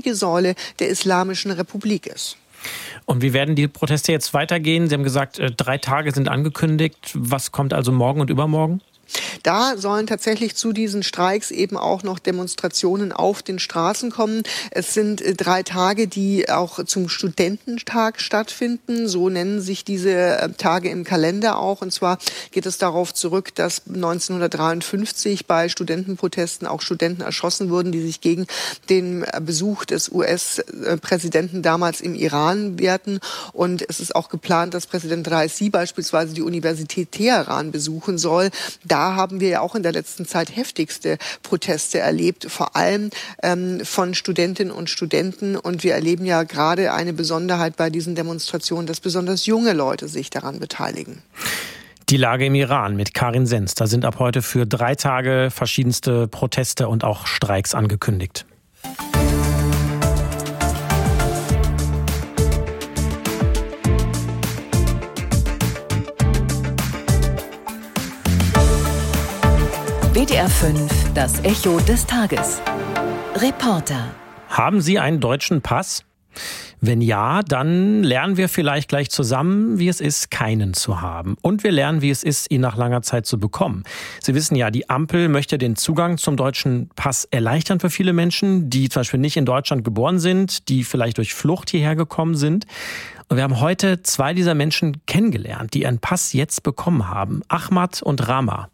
wichtige Säule der Islamischen Republik ist. Und wie werden die Proteste jetzt weitergehen? Sie haben gesagt, 3 Tage sind angekündigt. Was kommt also morgen und übermorgen? Da sollen tatsächlich zu diesen Streiks eben auch noch Demonstrationen auf den Straßen kommen. Es sind 3 Tage, die auch zum Studententag stattfinden. So nennen sich diese Tage im Kalender auch. Und zwar geht es darauf zurück, dass 1953 bei Studentenprotesten auch Studenten erschossen wurden, die sich gegen den Besuch des US-Präsidenten damals im Iran wehrten. Und es ist auch geplant, dass Präsident Raisi beispielsweise die Universität Teheran besuchen soll. Da haben wir ja auch in der letzten Zeit heftigste Proteste erlebt, vor allem von Studentinnen und Studenten. Und wir erleben ja gerade eine Besonderheit bei diesen Demonstrationen, dass besonders junge Leute sich daran beteiligen. Die Lage im Iran mit Karin Senz. Da sind ab heute für 3 Tage verschiedenste Proteste und auch Streiks angekündigt. WDR 5, das Echo des Tages. Reporter. Haben Sie einen deutschen Pass? Wenn ja, dann lernen wir vielleicht gleich zusammen, wie es ist, keinen zu haben. Und wir lernen, wie es ist, ihn nach langer Zeit zu bekommen. Sie wissen ja, die Ampel möchte den Zugang zum deutschen Pass erleichtern für viele Menschen, die zum Beispiel nicht in Deutschland geboren sind, die vielleicht durch Flucht hierher gekommen sind. Und wir haben heute 2 dieser Menschen kennengelernt, die ihren Pass jetzt bekommen haben. Ahmad und Rama.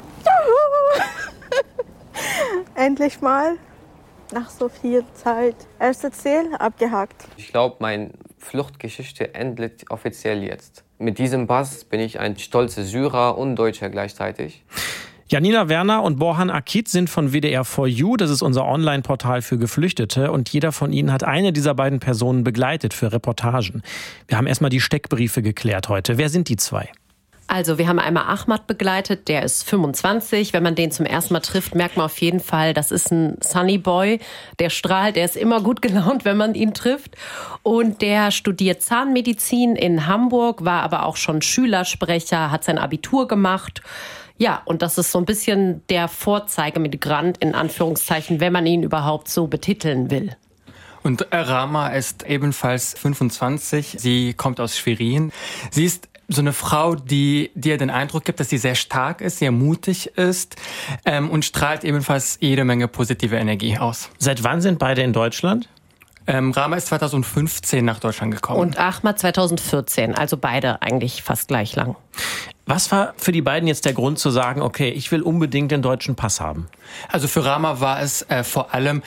Endlich mal, nach so viel Zeit. Erste Ziel abgehakt. Ich glaube, meine Fluchtgeschichte endet offiziell jetzt. Mit diesem Pass bin ich ein stolzer Syrer und Deutscher gleichzeitig. Janina Werner und Borhan Akit sind von WDR4U. Das ist unser Online-Portal für Geflüchtete. Und jeder von ihnen hat eine dieser beiden Personen begleitet für Reportagen. Wir haben erstmal die Steckbriefe geklärt heute. Wer sind die 2? Also wir haben einmal Ahmad begleitet, der ist 25. Wenn man den zum ersten Mal trifft, merkt man auf jeden Fall, das ist ein Sunny Boy. Der strahlt, der ist immer gut gelaunt, wenn man ihn trifft. Und der studiert Zahnmedizin in Hamburg, war aber auch schon Schülersprecher, hat sein Abitur gemacht. Ja, und das ist so ein bisschen der Vorzeigemigrant in Anführungszeichen, wenn man ihn überhaupt so betiteln will. Und Rama ist ebenfalls 25. Sie kommt aus Schwerin. Sie ist so eine Frau, die dir den Eindruck gibt, dass sie sehr stark ist, sehr mutig ist und strahlt ebenfalls jede Menge positive Energie aus. Seit wann sind beide in Deutschland? Rama ist 2015 nach Deutschland gekommen. Und Ahmad 2014, also beide eigentlich fast gleich lang. Was war für die beiden jetzt der Grund zu sagen, okay, ich will unbedingt den deutschen Pass haben? Also für Rama war es vor allem,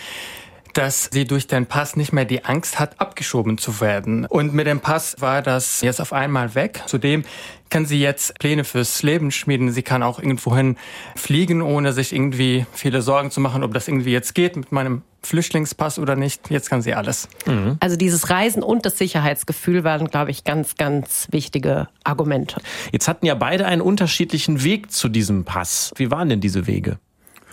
dass sie durch den Pass nicht mehr die Angst hat, abgeschoben zu werden. Und mit dem Pass war das jetzt auf einmal weg. Zudem kann sie jetzt Pläne fürs Leben schmieden. Sie kann auch irgendwohin fliegen, ohne sich irgendwie viele Sorgen zu machen, ob das irgendwie jetzt geht mit meinem Flüchtlingspass oder nicht. Jetzt kann sie alles. Also dieses Reisen und das Sicherheitsgefühl waren, glaube ich, ganz, ganz wichtige Argumente. Jetzt hatten ja beide einen unterschiedlichen Weg zu diesem Pass. Wie waren denn diese Wege?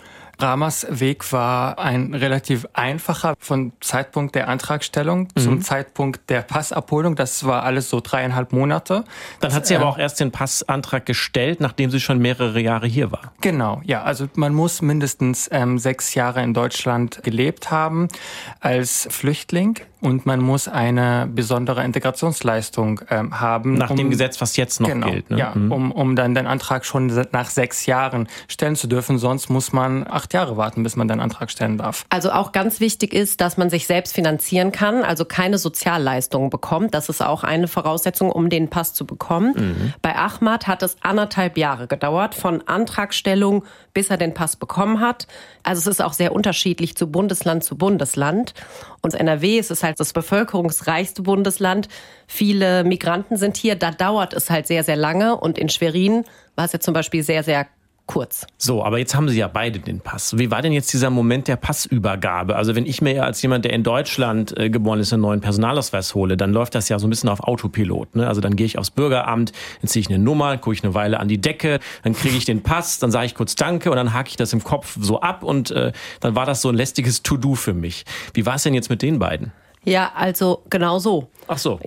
Ramas Weg war ein relativ einfacher vom Zeitpunkt der Antragstellung zum Zeitpunkt der Passabholung. Das war alles so 3,5 Monate. Dann hat sie aber auch erst den Passantrag gestellt, nachdem sie schon mehrere Jahre hier war. Genau, ja. Also man muss mindestens 6 Jahre in Deutschland gelebt haben als Flüchtling. Und man muss eine besondere Integrationsleistung haben. Nach dem Gesetz, was jetzt noch gilt. Ne? Ja, um dann den Antrag schon nach 6 Jahren stellen zu dürfen. Sonst muss man 8 Jahre warten, bis man den Antrag stellen darf. Also auch ganz wichtig ist, dass man sich selbst finanzieren kann, also keine Sozialleistungen bekommt. Das ist auch eine Voraussetzung, um den Pass zu bekommen. Bei Ahmad hat es 1,5 Jahre gedauert, von Antragstellung bis er den Pass bekommen hat. Also es ist auch sehr unterschiedlich zu Bundesland zu Bundesland. Und NRW ist es halt das bevölkerungsreichste Bundesland. Viele Migranten sind hier, da dauert es halt sehr, sehr lange. Und in Schwerin war es ja zum Beispiel sehr, sehr kurz. So, aber jetzt haben Sie ja beide den Pass. Wie war denn jetzt dieser Moment der Passübergabe? Also wenn ich mir ja als jemand, der in Deutschland geboren ist, einen neuen Personalausweis hole, dann läuft das ja so ein bisschen auf Autopilot. Ne? Also dann gehe ich aufs Bürgeramt, dann ziehe ich eine Nummer, gucke ich eine Weile an die Decke, dann kriege ich den Pass, dann sage ich kurz Danke und dann hake ich das im Kopf so ab und dann war das so ein lästiges To-Do für mich. Wie war es denn jetzt mit den beiden? Ja, also genau so. Ach so. Ja.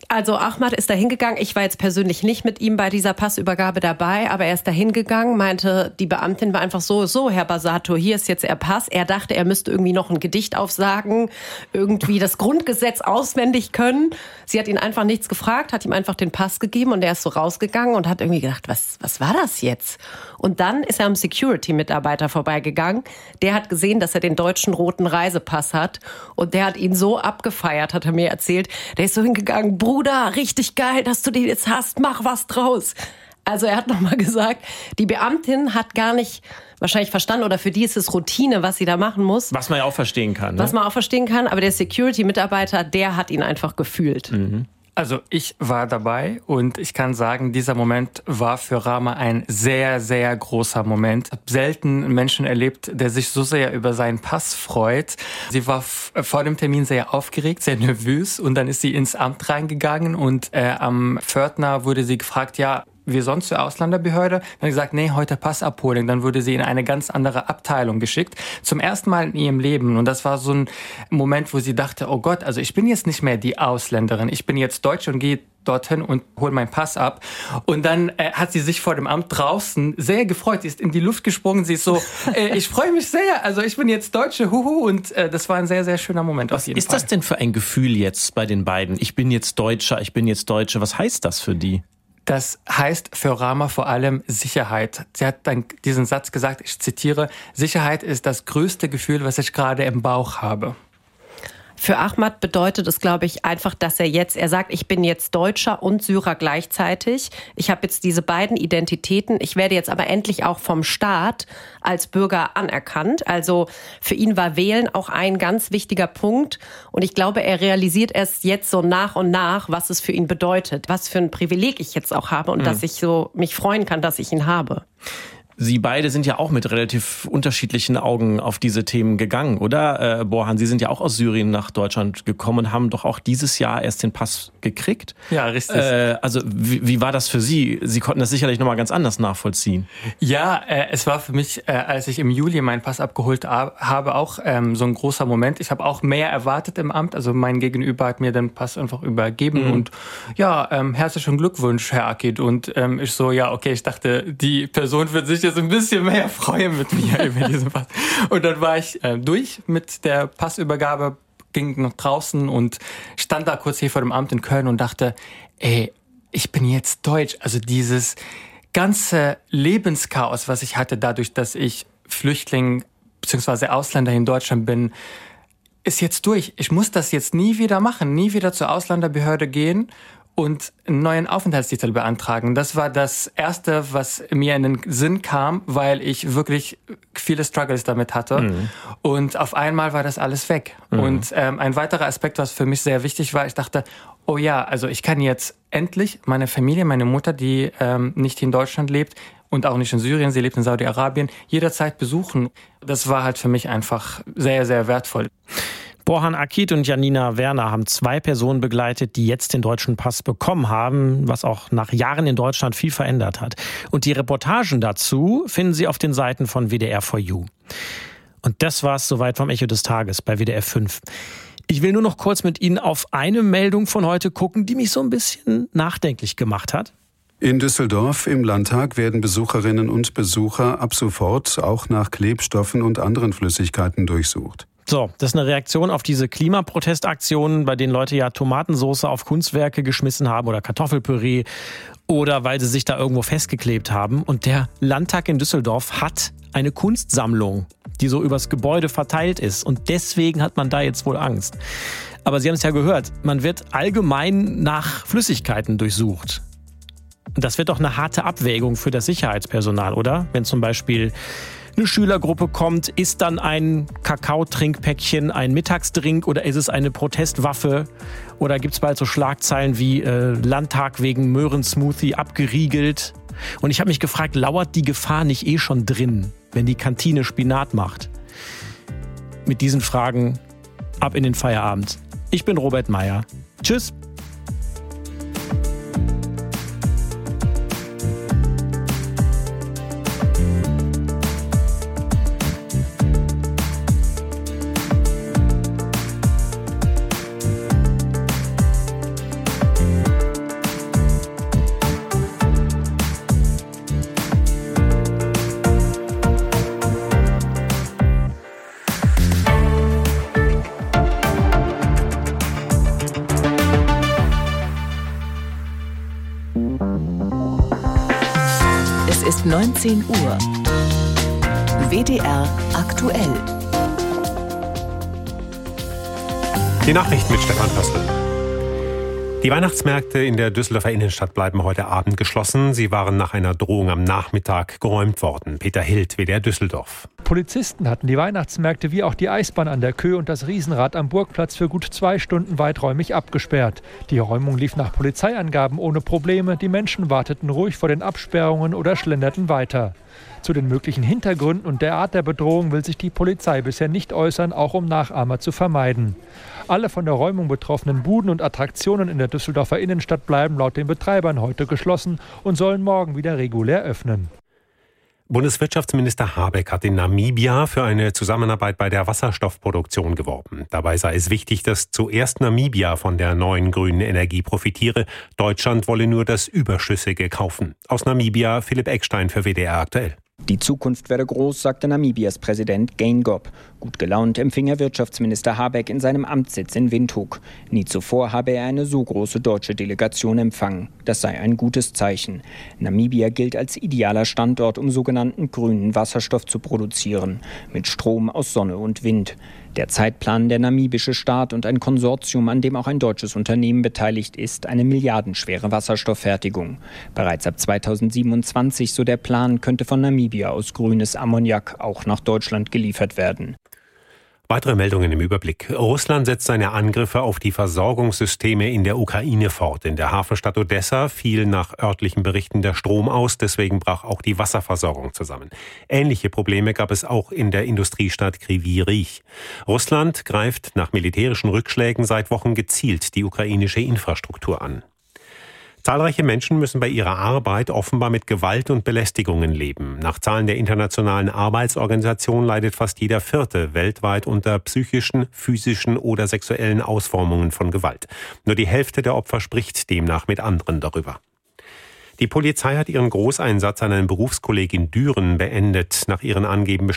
Also Ahmad ist da hingegangen. Ich war jetzt persönlich nicht mit ihm bei dieser Passübergabe dabei, aber er ist da hingegangen, meinte, die Beamtin war einfach so, Herr Basato, hier ist jetzt Ihr Pass. Er dachte, er müsste irgendwie noch ein Gedicht aufsagen, irgendwie das Grundgesetz auswendig können. Sie hat ihn einfach nichts gefragt, hat ihm einfach den Pass gegeben und er ist so rausgegangen und hat irgendwie gedacht, was war das jetzt? Und dann ist er am Security-Mitarbeiter vorbeigegangen. Der hat gesehen, dass er den deutschen roten Reisepass hat und der hat ihn so abgefeiert, hat er mir erzählt. Der ist so hingegangen, Bruder, richtig geil, dass du den jetzt hast, mach was draus. Also er hat nochmal gesagt, die Beamtin hat gar nicht wahrscheinlich verstanden oder für die ist es Routine, was sie da machen muss. Was man ja auch verstehen kann. Ne? Was man auch verstehen kann, aber der Security-Mitarbeiter, der hat ihn einfach gefühlt. Mhm. Also ich war dabei und ich kann sagen, dieser Moment war für Rama ein sehr, sehr großer Moment. Ich habe selten einen Menschen erlebt, der sich so sehr über seinen Pass freut. Sie war vor dem Termin sehr aufgeregt, sehr nervös und dann ist sie ins Amt reingegangen und am Pförtner wurde sie gefragt, ja, wie sonst zur Ausländerbehörde. Dann hat sie gesagt, nee, heute Pass abholen. Dann wurde sie in eine ganz andere Abteilung geschickt. Zum ersten Mal in ihrem Leben. Und das war so ein Moment, wo sie dachte, oh Gott, also ich bin jetzt nicht mehr die Ausländerin. Ich bin jetzt Deutsche und gehe dorthin und hole meinen Pass ab. Und dann hat sie sich vor dem Amt draußen sehr gefreut. Sie ist in die Luft gesprungen. Sie ist so, ich freue mich sehr. Also ich bin jetzt Deutsche, huhu. Und das war ein sehr, sehr schöner Moment. Was ist das denn für ein Gefühl jetzt bei den beiden? Ich bin jetzt Deutscher, ich bin jetzt Deutsche. Was heißt das für die? Das heißt für Rama vor allem Sicherheit. Sie hat dann diesen Satz gesagt, ich zitiere, Sicherheit ist das größte Gefühl, was ich gerade im Bauch habe. Für Ahmad bedeutet es, glaube ich, einfach, dass er sagt, ich bin jetzt Deutscher und Syrer gleichzeitig. Ich habe jetzt diese beiden Identitäten. Ich werde jetzt aber endlich auch vom Staat als Bürger anerkannt. Also für ihn war Wählen auch ein ganz wichtiger Punkt. Und ich glaube, er realisiert erst jetzt so nach und nach, was es für ihn bedeutet. Was für ein Privileg ich jetzt auch habe und dass ich so mich freuen kann, dass ich ihn habe. Sie beide sind ja auch mit relativ unterschiedlichen Augen auf diese Themen gegangen, oder? Borhan, Sie sind ja auch aus Syrien nach Deutschland gekommen und haben doch auch dieses Jahr erst den Pass gekriegt. Ja, richtig. Also wie war das für Sie? Sie konnten das sicherlich nochmal ganz anders nachvollziehen. Ja, es war für mich, als ich im Juli meinen Pass abgeholt habe, auch so ein großer Moment. Ich habe auch mehr erwartet im Amt. Also mein Gegenüber hat mir den Pass einfach übergeben und ja, herzlichen Glückwunsch, Herr Akit. Und ich so, ja, okay, ich dachte, die Person wird sich jetzt ein bisschen mehr freuen mit mir über diesen Pass. Und dann war ich durch mit der Passübergabe, ging nach draußen und stand da kurz hier vor dem Amt in Köln und dachte, ey, ich bin jetzt Deutsch. Also dieses ganze Lebenschaos, was ich hatte, dadurch, dass ich Flüchtling bzw. Ausländer in Deutschland bin, ist jetzt durch. Ich muss das jetzt nie wieder machen, nie wieder zur Ausländerbehörde gehen und einen neuen Aufenthaltstitel beantragen. Das war das Erste, was mir in den Sinn kam, weil ich wirklich viele Struggles damit hatte. Und auf einmal war das alles weg. Und ein weiterer Aspekt, was für mich sehr wichtig war, ich dachte, oh ja, also ich kann jetzt endlich meine Familie, meine Mutter, die nicht in Deutschland lebt und auch nicht in Syrien, sie lebt in Saudi-Arabien, jederzeit besuchen. Das war halt für mich einfach sehr, sehr wertvoll. Borhan Akit und Janina Werner haben 2 Personen begleitet, die jetzt den deutschen Pass bekommen haben, was auch nach Jahren in Deutschland viel verändert hat. Und die Reportagen dazu finden Sie auf den Seiten von WDR4U. Und das war's soweit vom Echo des Tages bei WDR 5. Ich will nur noch kurz mit Ihnen auf eine Meldung von heute gucken, die mich so ein bisschen nachdenklich gemacht hat. In Düsseldorf im Landtag werden Besucherinnen und Besucher ab sofort auch nach Klebstoffen und anderen Flüssigkeiten durchsucht. So, das ist eine Reaktion auf diese Klimaprotestaktionen, bei denen Leute ja Tomatensauce auf Kunstwerke geschmissen haben oder Kartoffelpüree oder weil sie sich da irgendwo festgeklebt haben. Und der Landtag in Düsseldorf hat eine Kunstsammlung, die so übers Gebäude verteilt ist. Und deswegen hat man da jetzt wohl Angst. Aber Sie haben es ja gehört, man wird allgemein nach Flüssigkeiten durchsucht. Das wird doch eine harte Abwägung für das Sicherheitspersonal, oder? Wenn zum Beispiel eine Schülergruppe kommt, ist dann ein Kakaotrinkpäckchen ein Mittagsdrink oder ist es eine Protestwaffe? Oder gibt es bald so Schlagzeilen wie Landtag wegen Möhrensmoothie abgeriegelt? Und ich habe mich gefragt, lauert die Gefahr nicht eh schon drin, wenn die Kantine Spinat macht? Mit diesen Fragen ab in den Feierabend. Ich bin Robert Meyer. Tschüss. ist 19 Uhr. WDR aktuell. Die Nachrichten mit Stefan Hössl. Die Weihnachtsmärkte in der Düsseldorfer Innenstadt bleiben heute Abend geschlossen. Sie waren nach einer Drohung am Nachmittag geräumt worden. Peter Hild, WDR Düsseldorf. Polizisten hatten die Weihnachtsmärkte wie auch die Eisbahn an der Kö und das Riesenrad am Burgplatz für gut 2 Stunden weiträumig abgesperrt. Die Räumung lief nach Polizeiangaben ohne Probleme. Die Menschen warteten ruhig vor den Absperrungen oder schlenderten weiter. Zu den möglichen Hintergründen und der Art der Bedrohung will sich die Polizei bisher nicht äußern, auch um Nachahmer zu vermeiden. Alle von der Räumung betroffenen Buden und Attraktionen in der Düsseldorfer Innenstadt bleiben laut den Betreibern heute geschlossen und sollen morgen wieder regulär öffnen. Bundeswirtschaftsminister Habeck hat in Namibia für eine Zusammenarbeit bei der Wasserstoffproduktion geworben. Dabei sei es wichtig, dass zuerst Namibia von der neuen grünen Energie profitiere. Deutschland wolle nur das Überschüssige kaufen. Aus Namibia Philipp Eckstein für WDR aktuell. Die Zukunft werde groß, sagte Namibias Präsident Geingob. Gut gelaunt empfing er Wirtschaftsminister Habeck in seinem Amtssitz in Windhoek. Nie zuvor habe er eine so große deutsche Delegation empfangen. Das sei ein gutes Zeichen. Namibia gilt als idealer Standort, um sogenannten grünen Wasserstoff zu produzieren. Mit Strom aus Sonne und Wind. Der Zeitplan der namibische Staat und ein Konsortium, an dem auch ein deutsches Unternehmen beteiligt ist, eine milliardenschwere Wasserstofffertigung. Bereits ab 2027, so der Plan, könnte von Namibia aus grünes Ammoniak auch nach Deutschland geliefert werden. Weitere Meldungen im Überblick. Russland setzt seine Angriffe auf die Versorgungssysteme in der Ukraine fort. In der Hafenstadt Odessa fiel nach örtlichen Berichten der Strom aus, deswegen brach auch die Wasserversorgung zusammen. Ähnliche Probleme gab es auch in der Industriestadt Kryvyi Rih. Russland greift nach militärischen Rückschlägen seit Wochen gezielt die ukrainische Infrastruktur an. Zahlreiche Menschen müssen bei ihrer Arbeit offenbar mit Gewalt und Belästigungen leben. Nach Zahlen der Internationalen Arbeitsorganisation leidet fast jeder Vierte weltweit unter psychischen, physischen oder sexuellen Ausformungen von Gewalt. Nur die Hälfte der Opfer spricht demnach mit anderen darüber. Die Polizei hat ihren Großeinsatz an einem Berufskolleg in Düren beendet. Nach ihren Angaben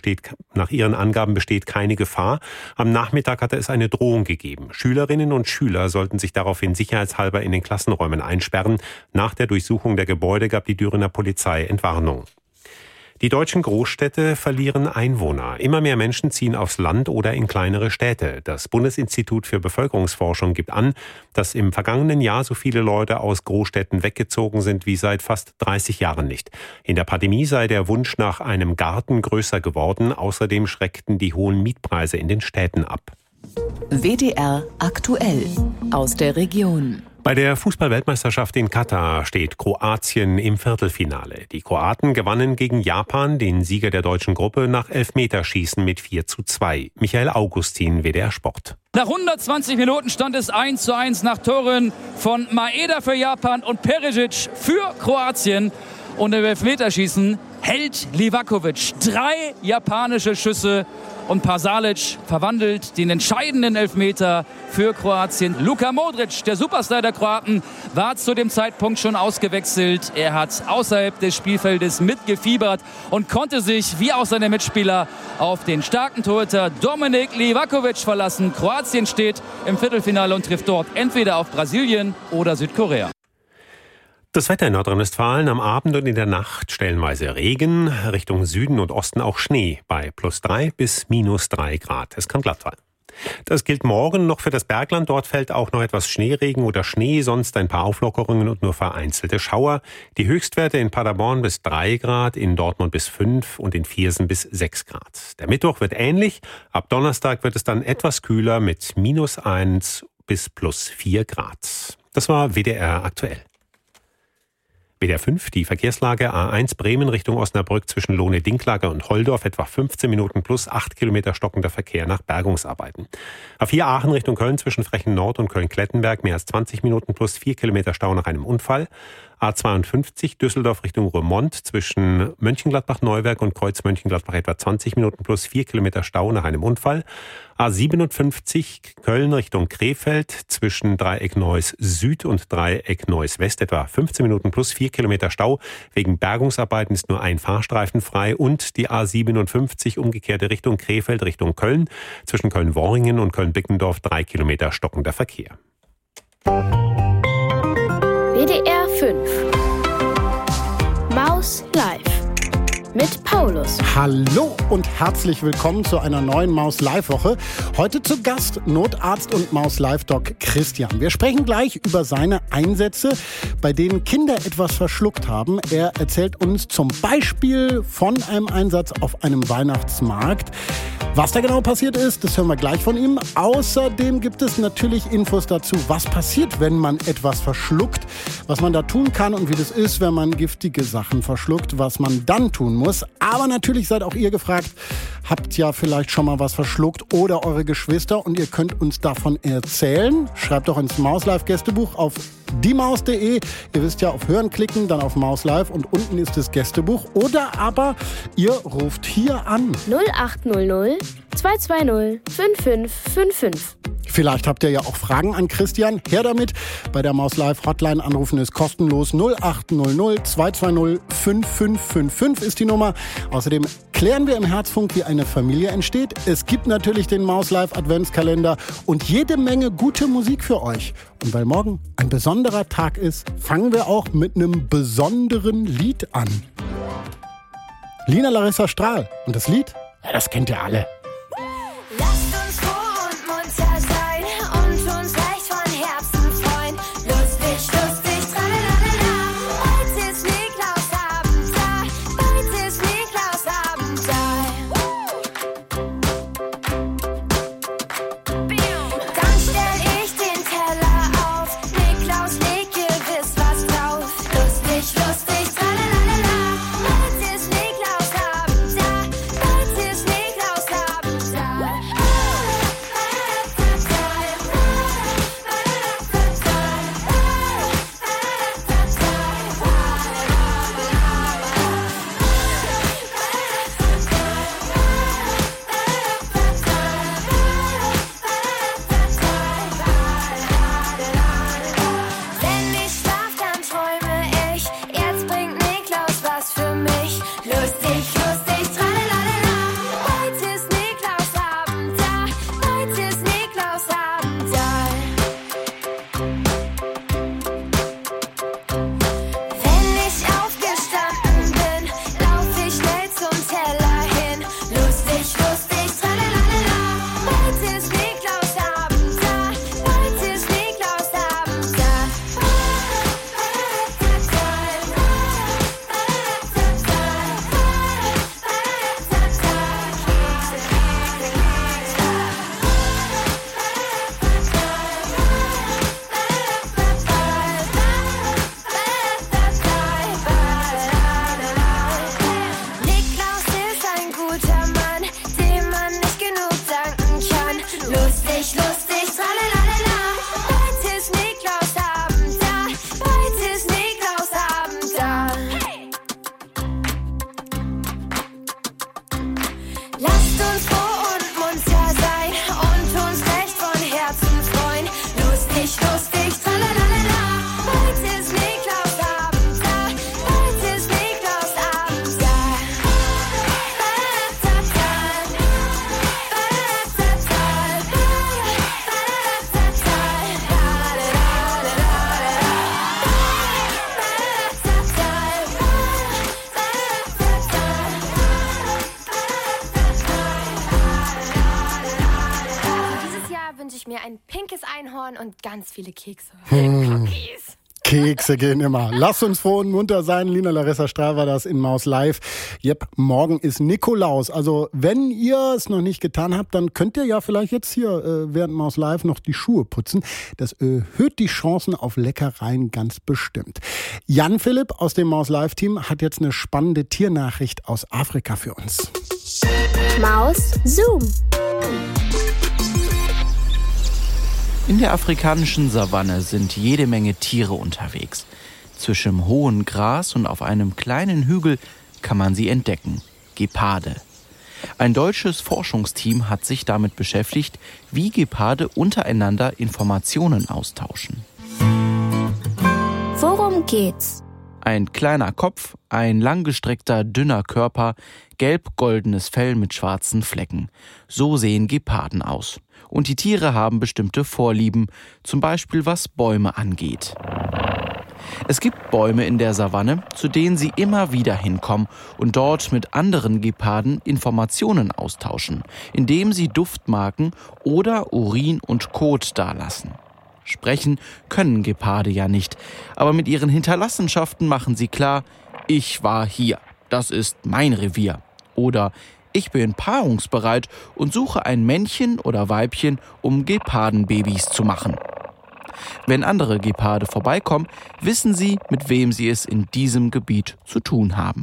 besteht keine Gefahr. Am Nachmittag hatte es eine Drohung gegeben. Schülerinnen und Schüler sollten sich daraufhin sicherheitshalber in den Klassenräumen einsperren. Nach der Durchsuchung der Gebäude gab die Dürener Polizei Entwarnung. Die deutschen Großstädte verlieren Einwohner. Immer mehr Menschen ziehen aufs Land oder in kleinere Städte. Das Bundesinstitut für Bevölkerungsforschung gibt an, dass im vergangenen Jahr so viele Leute aus Großstädten weggezogen sind wie seit fast 30 Jahren nicht. In der Pandemie sei der Wunsch nach einem Garten größer geworden. Außerdem schreckten die hohen Mietpreise in den Städten ab. WDR aktuell aus der Region. Bei der Fußball-Weltmeisterschaft in Katar steht Kroatien im Viertelfinale. Die Kroaten gewannen gegen Japan, den Sieger der deutschen Gruppe, nach Elfmeterschießen mit 4:2. Michael Augustin, WDR Sport. Nach 120 Minuten stand es 1:1 nach Toren von Maeda für Japan und Perisic für Kroatien. Und im Elfmeterschießen hält Livakovic 3 japanische Schüsse. Und Pasalic verwandelt den entscheidenden Elfmeter für Kroatien. Luka Modric, der Superstar der Kroaten, war zu dem Zeitpunkt schon ausgewechselt. Er hat außerhalb des Spielfeldes mitgefiebert und konnte sich, wie auch seine Mitspieler, auf den starken Torhüter Dominik Livakovic verlassen. Kroatien steht im Viertelfinale und trifft dort entweder auf Brasilien oder Südkorea. Das Wetter in Nordrhein-Westfalen: am Abend und in der Nacht stellenweise Regen, Richtung Süden und Osten auch Schnee bei +3 bis -3 Grad. Es kann glatt fallen. Das gilt morgen noch für das Bergland. Dort fällt auch noch etwas Schneeregen oder Schnee, sonst ein paar Auflockerungen und nur vereinzelte Schauer. Die Höchstwerte in Paderborn bis 3 Grad, in Dortmund bis 5 und in Viersen bis 6 Grad. Der Mittwoch wird ähnlich. Ab Donnerstag wird es dann etwas kühler mit -1 bis +4 Grad. Das war WDR aktuell. WDR 5, die Verkehrslage: A1 Bremen Richtung Osnabrück zwischen Lohne-Dinklage und Holdorf etwa 15 Minuten plus 8 Kilometer stockender Verkehr nach Bergungsarbeiten. A4 Aachen Richtung Köln zwischen Frechen Nord und Köln-Klettenberg mehr als 20 Minuten plus 4 Kilometer Stau nach einem Unfall. A52 Düsseldorf Richtung Roermond zwischen Mönchengladbach-Neuwerk und Kreuz Mönchengladbach etwa 20 Minuten plus 4 Kilometer Stau nach einem Unfall. A57 Köln Richtung Krefeld zwischen Dreieck Neuss Süd und Dreieck Neuss West etwa 15 Minuten plus 4 Kilometer Stau. Wegen Bergungsarbeiten ist nur ein Fahrstreifen frei. Und die A57 umgekehrte Richtung Krefeld Richtung Köln zwischen Köln-Worringen und Köln-Bickendorf 3 Kilometer stockender Verkehr. WDR 5 Maus live. mit Paulus. Hallo und herzlich willkommen zu einer neuen Maus-Live-Woche. Heute zu Gast Notarzt und Maus-Live-Doc Christian. Wir sprechen gleich über seine Einsätze, bei denen Kinder etwas verschluckt haben. Er erzählt uns zum Beispiel von einem Einsatz auf einem Weihnachtsmarkt. Was da genau passiert ist, das hören wir gleich von ihm. Außerdem gibt es natürlich Infos dazu, was passiert, wenn man etwas verschluckt, was man da tun kann und wie das ist, wenn man giftige Sachen verschluckt, was man dann tun muss. Aber natürlich seid auch ihr gefragt, habt ja vielleicht schon mal was verschluckt oder eure Geschwister und ihr könnt uns davon erzählen. Schreibt doch ins Maus-Live-Gästebuch auf diemaus.de. Ihr wisst ja, auf Hören klicken, dann auf Maus-Live und unten ist das Gästebuch. Oder aber ihr ruft hier an. 0800 220 5555. Vielleicht habt ihr ja auch Fragen an Christian. Her damit. Bei der Maus-Live-Hotline anrufen ist kostenlos. 0800 220 5555 ist die Nummer. Außerdem klären wir im Herzfunk, wie eine Familie entsteht. Es gibt natürlich den Maus-Live-Adventskalender und jede Menge gute Musik für euch. Und weil morgen ein besonderer Tag ist, fangen wir auch mit einem besonderen Lied an. Lina Larissa Strahl. Und das Lied, ja, das kennt ihr alle. Lasst uns froh und munter sein und uns leicht von Herzen freuen. Lustig, lustig, tralalala. Heute ist Niklausabend da. Heute ist Niklausabend da. Dann stell ich den Teller auf. Niklaus legt gewiss was drauf. Lustig, lustig, tralalala. Heute ist Niklausabend da. Heute ist Niklausabend da. Wenn ich schlaf, dann träume ich. Jetzt bringt Niklaus was für mich. Lustig, lustig, tralalala. Heute ist Niklausabend da. Heute ist Niklausabend da. Wenn ich aufgestanden bin, lauf ich schnell zum Teller hin. Lustig, lustig, tralalala. Heute ist Niklausabend da. Heute ist Niklausabend da. Niklaus ist ein guter Mann, dem man nicht genug danken kann. Lustig, lustig, tralalala. Heute ist Niklausabend da. Heute ist Niklausabend da. Lasst uns froh und munter sein und uns recht von Herzen freuen. Lustig, lustig, tralalala. Heute ist Niklausabend da. Heute ist Niklausabend da. Dieses Jahr wünsche ich mir ein pinkes Einhorn und ganz viele Kekse. Cookies. Kekse gehen immer. Lasst uns froh und munter sein. Lina Larissa Strahl war das in Maus Live. Yep, morgen ist Nikolaus. Also wenn ihr es noch nicht getan habt, dann könnt ihr ja vielleicht jetzt hier während Maus Live noch die Schuhe putzen. Das erhöht die Chancen auf Leckereien ganz bestimmt. Jan Philipp aus dem Maus Live Team hat jetzt eine spannende Tiernachricht aus Afrika für uns. Maus Zoom. In der afrikanischen Savanne sind jede Menge Tiere unterwegs. Zwischen hohem Gras und auf einem kleinen Hügel kann man sie entdecken. Geparde. Ein deutsches Forschungsteam hat sich damit beschäftigt, wie Geparde untereinander Informationen austauschen. Worum geht's? Ein kleiner Kopf, ein langgestreckter, dünner Körper, gelb-goldenes Fell mit schwarzen Flecken. So sehen Geparden aus. Und die Tiere haben bestimmte Vorlieben, zum Beispiel was Bäume angeht. Es gibt Bäume in der Savanne, zu denen sie immer wieder hinkommen und dort mit anderen Geparden Informationen austauschen, indem sie Duftmarken oder Urin und Kot dalassen. Sprechen können Geparde ja nicht, aber mit ihren Hinterlassenschaften machen sie klar, ich war hier, das ist mein Revier. Oder ich bin paarungsbereit und suche ein Männchen oder Weibchen, um Gepardenbabys zu machen. Wenn andere Geparde vorbeikommen, wissen sie, mit wem sie es in diesem Gebiet zu tun haben.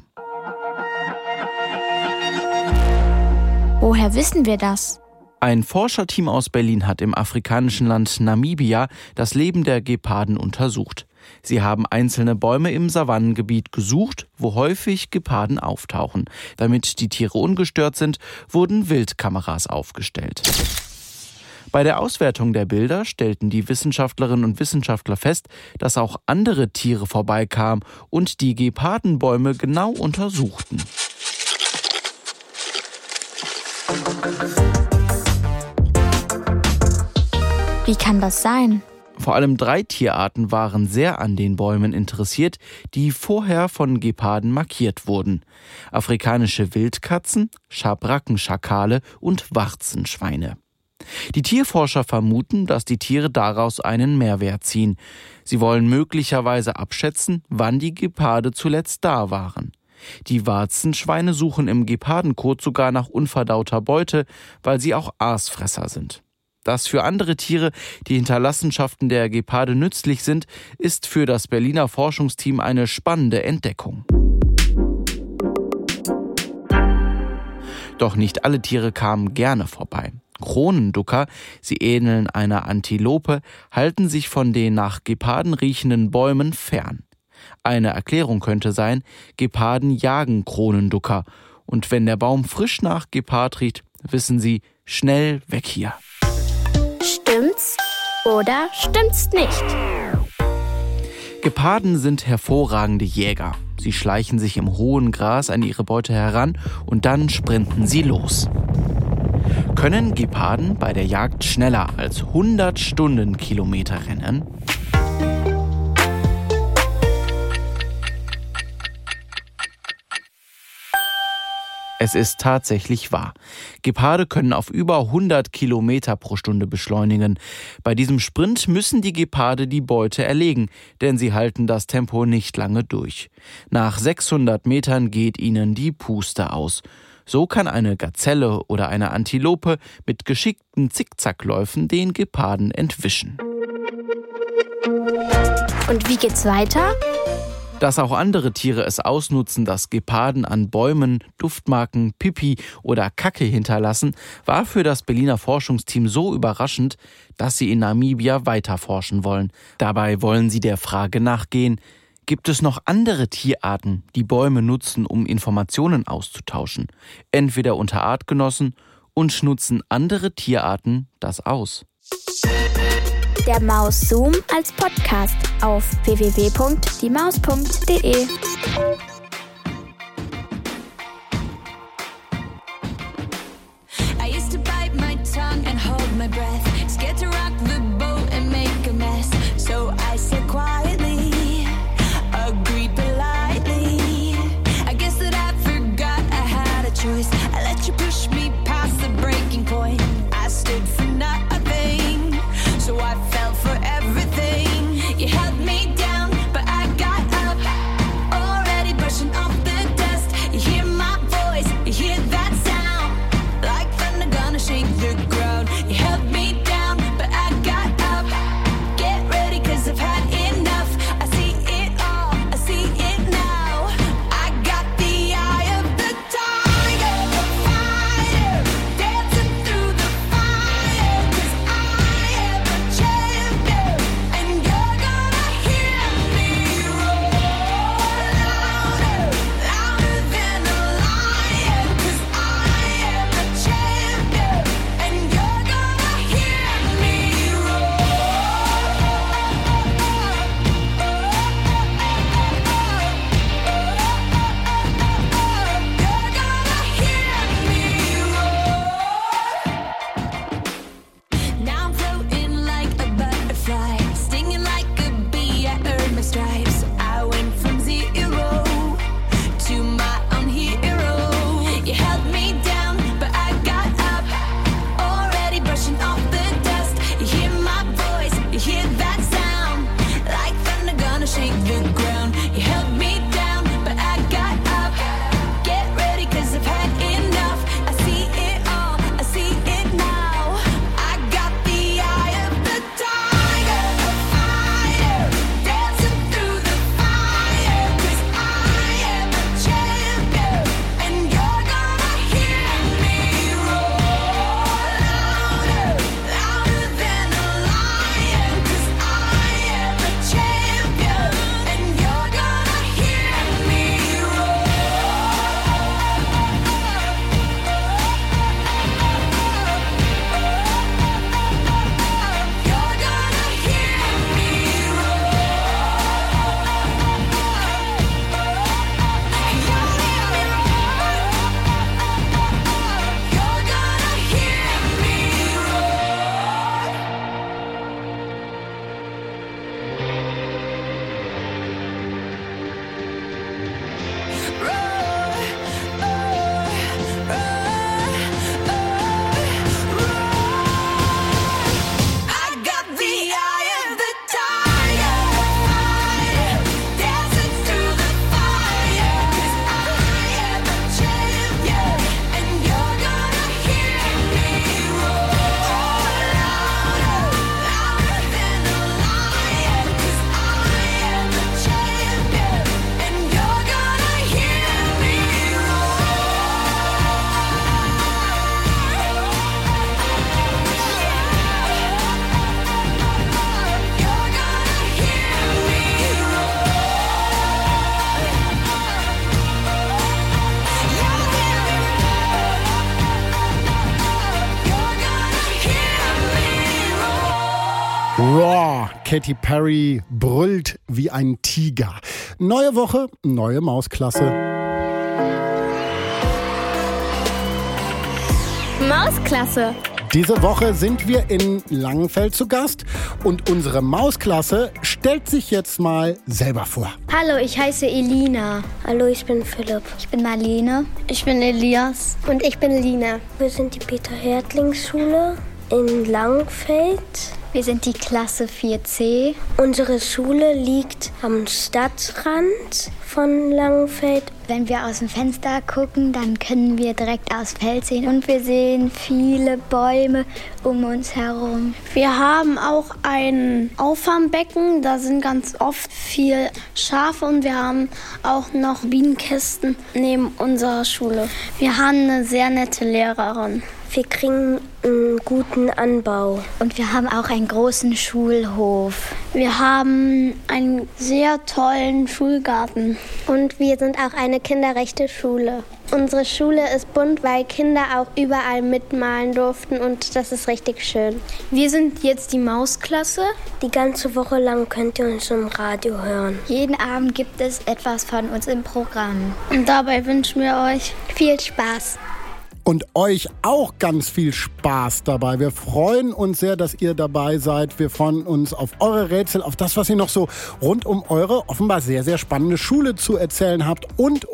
Woher wissen wir das? Ein Forscherteam aus Berlin hat im afrikanischen Land Namibia das Leben der Geparden untersucht. Sie haben einzelne Bäume im Savannengebiet gesucht, wo häufig Geparden auftauchen. Damit die Tiere ungestört sind, wurden Wildkameras aufgestellt. Bei der Auswertung der Bilder stellten die Wissenschaftlerinnen und Wissenschaftler fest, dass auch andere Tiere vorbeikamen und die Gepardenbäume genau untersuchten. Wie kann das sein? Vor allem 3 Tierarten waren sehr an den Bäumen interessiert, die vorher von Geparden markiert wurden. Afrikanische Wildkatzen, Schabrackenschakale und Warzenschweine. Die Tierforscher vermuten, dass die Tiere daraus einen Mehrwert ziehen. Sie wollen möglicherweise abschätzen, wann die Geparde zuletzt da waren. Die Warzenschweine suchen im Gepardenkot sogar nach unverdauter Beute, weil sie auch Aasfresser sind. Dass für andere Tiere die Hinterlassenschaften der Geparde nützlich sind, ist für das Berliner Forschungsteam eine spannende Entdeckung. Doch nicht alle Tiere kamen gerne vorbei. Kronenducker, sie ähneln einer Antilope, halten sich von den nach Geparden riechenden Bäumen fern. Eine Erklärung könnte sein, Geparden jagen Kronenducker. Und wenn der Baum frisch nach Gepard riecht, wissen sie, schnell weg hier. Stimmt's oder stimmt's nicht? Geparden sind hervorragende Jäger. Sie schleichen sich im hohen Gras an ihre Beute heran und dann sprinten sie los. Können Geparden bei der Jagd schneller als 100 Stundenkilometer rennen? Es ist tatsächlich wahr. Geparde können auf über 100 Kilometer pro Stunde beschleunigen. Bei diesem Sprint müssen die Geparde die Beute erlegen, denn sie halten das Tempo nicht lange durch. Nach 600 Metern geht ihnen die Puste aus. So kann eine Gazelle oder eine Antilope mit geschickten Zickzackläufen den Geparden entwischen. Und wie geht's weiter? Dass auch andere Tiere es ausnutzen, dass Geparden an Bäumen Duftmarken, Pipi oder Kacke hinterlassen, war für das Berliner Forschungsteam so überraschend, dass sie in Namibia weiter forschen wollen. Dabei wollen sie der Frage nachgehen, gibt es noch andere Tierarten, die Bäume nutzen, um Informationen auszutauschen? Entweder unter Artgenossen und nutzen andere Tierarten das aus. Der Maus-Zoom als Podcast auf www.diemaus.de. I used to bite my tongue and hold my breath, scared to rock the boat and make a mess. So I said quietly, agreed politely. I guess that I forgot I had a choice. I let you push me past the breaking point. I stood for nothing, so I fell for everything. You held me down, but I got up, already brushing Roar, Katy Perry brüllt wie ein Tiger. Neue Woche, neue Mausklasse. Mausklasse. Diese Woche sind wir in Langenfeld zu Gast und unsere Mausklasse stellt sich jetzt mal selber vor. Hallo, ich heiße Elina. Hallo, ich bin Philipp. Ich bin Marlene. Ich bin Elias. Und ich bin Lina. Wir sind die Peter-Hertling-Schule in Langenfeld. Wir sind die Klasse 4C. Unsere Schule liegt am Stadtrand von Langenfeld. Wenn wir aus dem Fenster gucken, dann können wir direkt aufs Feld sehen und wir sehen viele Bäume um uns herum. Wir haben auch ein Auffangbecken, da sind ganz oft viel Schafe und wir haben auch noch Bienenkästen neben unserer Schule. Wir haben eine sehr nette Lehrerin. Wir kriegen einen guten Anbau. Und wir haben auch einen großen Schulhof. Wir haben einen sehr tollen Schulgarten. Und wir sind auch eine kinderrechte Schule. Unsere Schule ist bunt, weil Kinder auch überall mitmalen durften und das ist richtig schön. Wir sind jetzt die Mausklasse. Die ganze Woche lang könnt ihr uns im Radio hören. Jeden Abend gibt es etwas von uns im Programm. Und dabei wünschen wir euch viel Spaß. Und euch auch ganz viel Spaß dabei. Wir freuen uns sehr, dass ihr dabei seid. Wir freuen uns auf eure Rätsel, auf das, was ihr noch so rund um eure offenbar sehr, sehr spannende Schule zu erzählen habt. Und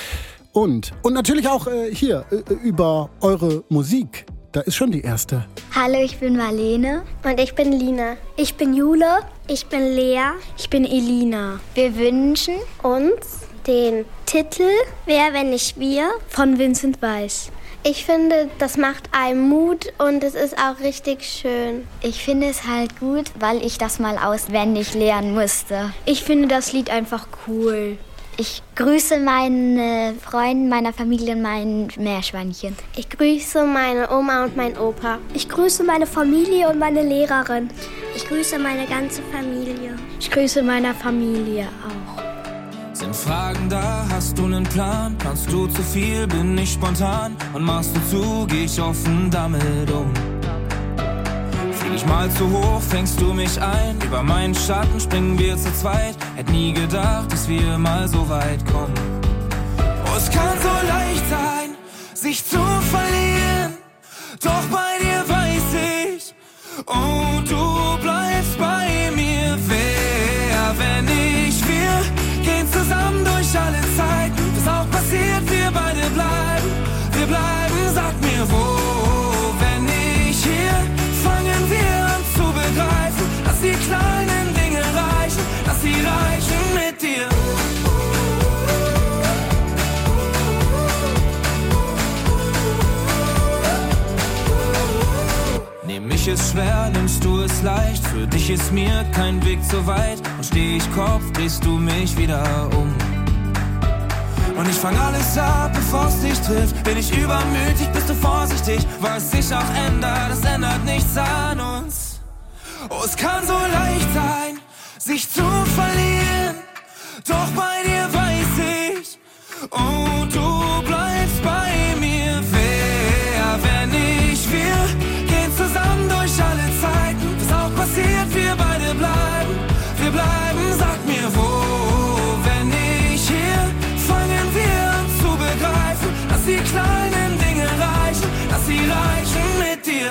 natürlich auch hier über eure Musik. Da ist schon die erste. Hallo, ich bin Marlene. Und ich bin Lina. Ich bin Jule. Ich bin Lea. Ich bin Elina. Wir wünschen uns den Titel Wer, wenn nicht wir von Vincent Weiss. Ich finde, das macht einem Mut und es ist auch richtig schön. Ich finde es halt gut, weil ich das mal auswendig lernen musste. Ich finde das Lied einfach cool. Ich grüße meine Freunde, meiner Familie und mein Meerschweinchen. Ich grüße meine Oma und meinen Opa. Ich grüße meine Familie und meine Lehrerin. Ich grüße meine ganze Familie. Ich grüße meine Familie auch. Sind Fragen da, hast du nen Plan? Kannst du zu viel, bin ich spontan? Und machst du zu, geh ich offen damit um. Flieg ich mal zu hoch, fängst du mich ein? Über meinen Schatten springen wir zu zweit. Hätt nie gedacht, dass wir mal so weit kommen. Oh, es kann so leicht sein, sich zu verlieren. Doch bei dir weiß ich, oh, du bleibst bei mir. Wer, wenn nicht wir, gehen zusammen durch alle Zeiten. Was auch passiert, wir beide bleiben. Wir bleiben, sag mir wo. Wenn nicht hier, fangen wir an zu begreifen, dass die kleinen Dinge reichen, dass sie reichen mit dir. Nehm mich es schwer, nimmst du es leicht. Für dich ist mir kein Weg so weit. Und steh ich Kopf, drehst du mich wieder um. Und ich fang alles ab, bevor's dich trifft. Bin ich übermütig, bist du vorsichtig. Was sich auch ändert, das ändert nichts an uns. Oh, es kann so leicht sein, sich zu verlieren. Doch bei dir weiß ich, oh, du bleibst bei mir. Wer, wenn nicht wir, gehen zusammen durch alle Zeiten. Was auch passiert, wir beide bleiben. Wir bleiben, sag mir wo. Wenn nicht hier, fangen wir an zu begreifen, dass die kleinen Dinge reichen, dass sie reichen mit dir.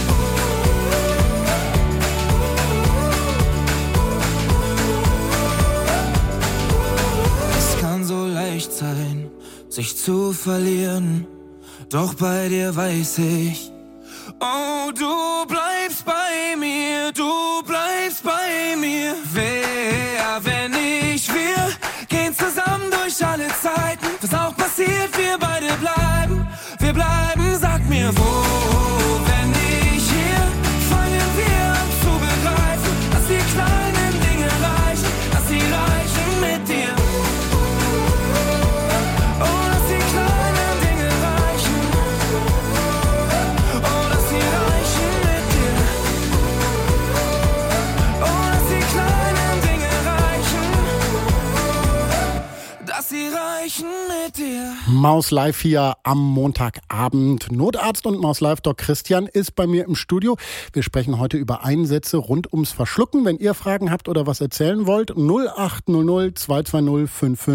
Es kann so leicht sein, sich zu verlieren, doch bei dir weiß ich, oh, du bleibst bei mir, du bleibst bei mir. Wer, wenn nicht wir, gehen zusammen durch alle Zeiten. Was auch passiert, wir beide bleiben. Wir bleiben, sag mir wo. Wenn nicht hier, fangen wir an zu begreifen, dass die kleinen Dinge reichen, dass sie reichen mit dir. Oh, dass die kleinen Dinge reichen. Oh, dass sie reichen mit dir. mit dir. Maus Live hier am Montagabend. Notarzt und Maus Live Doc Christian ist bei mir im Studio. Wir sprechen heute über Einsätze rund ums Verschlucken. Wenn ihr Fragen habt oder was erzählen wollt, 0800 220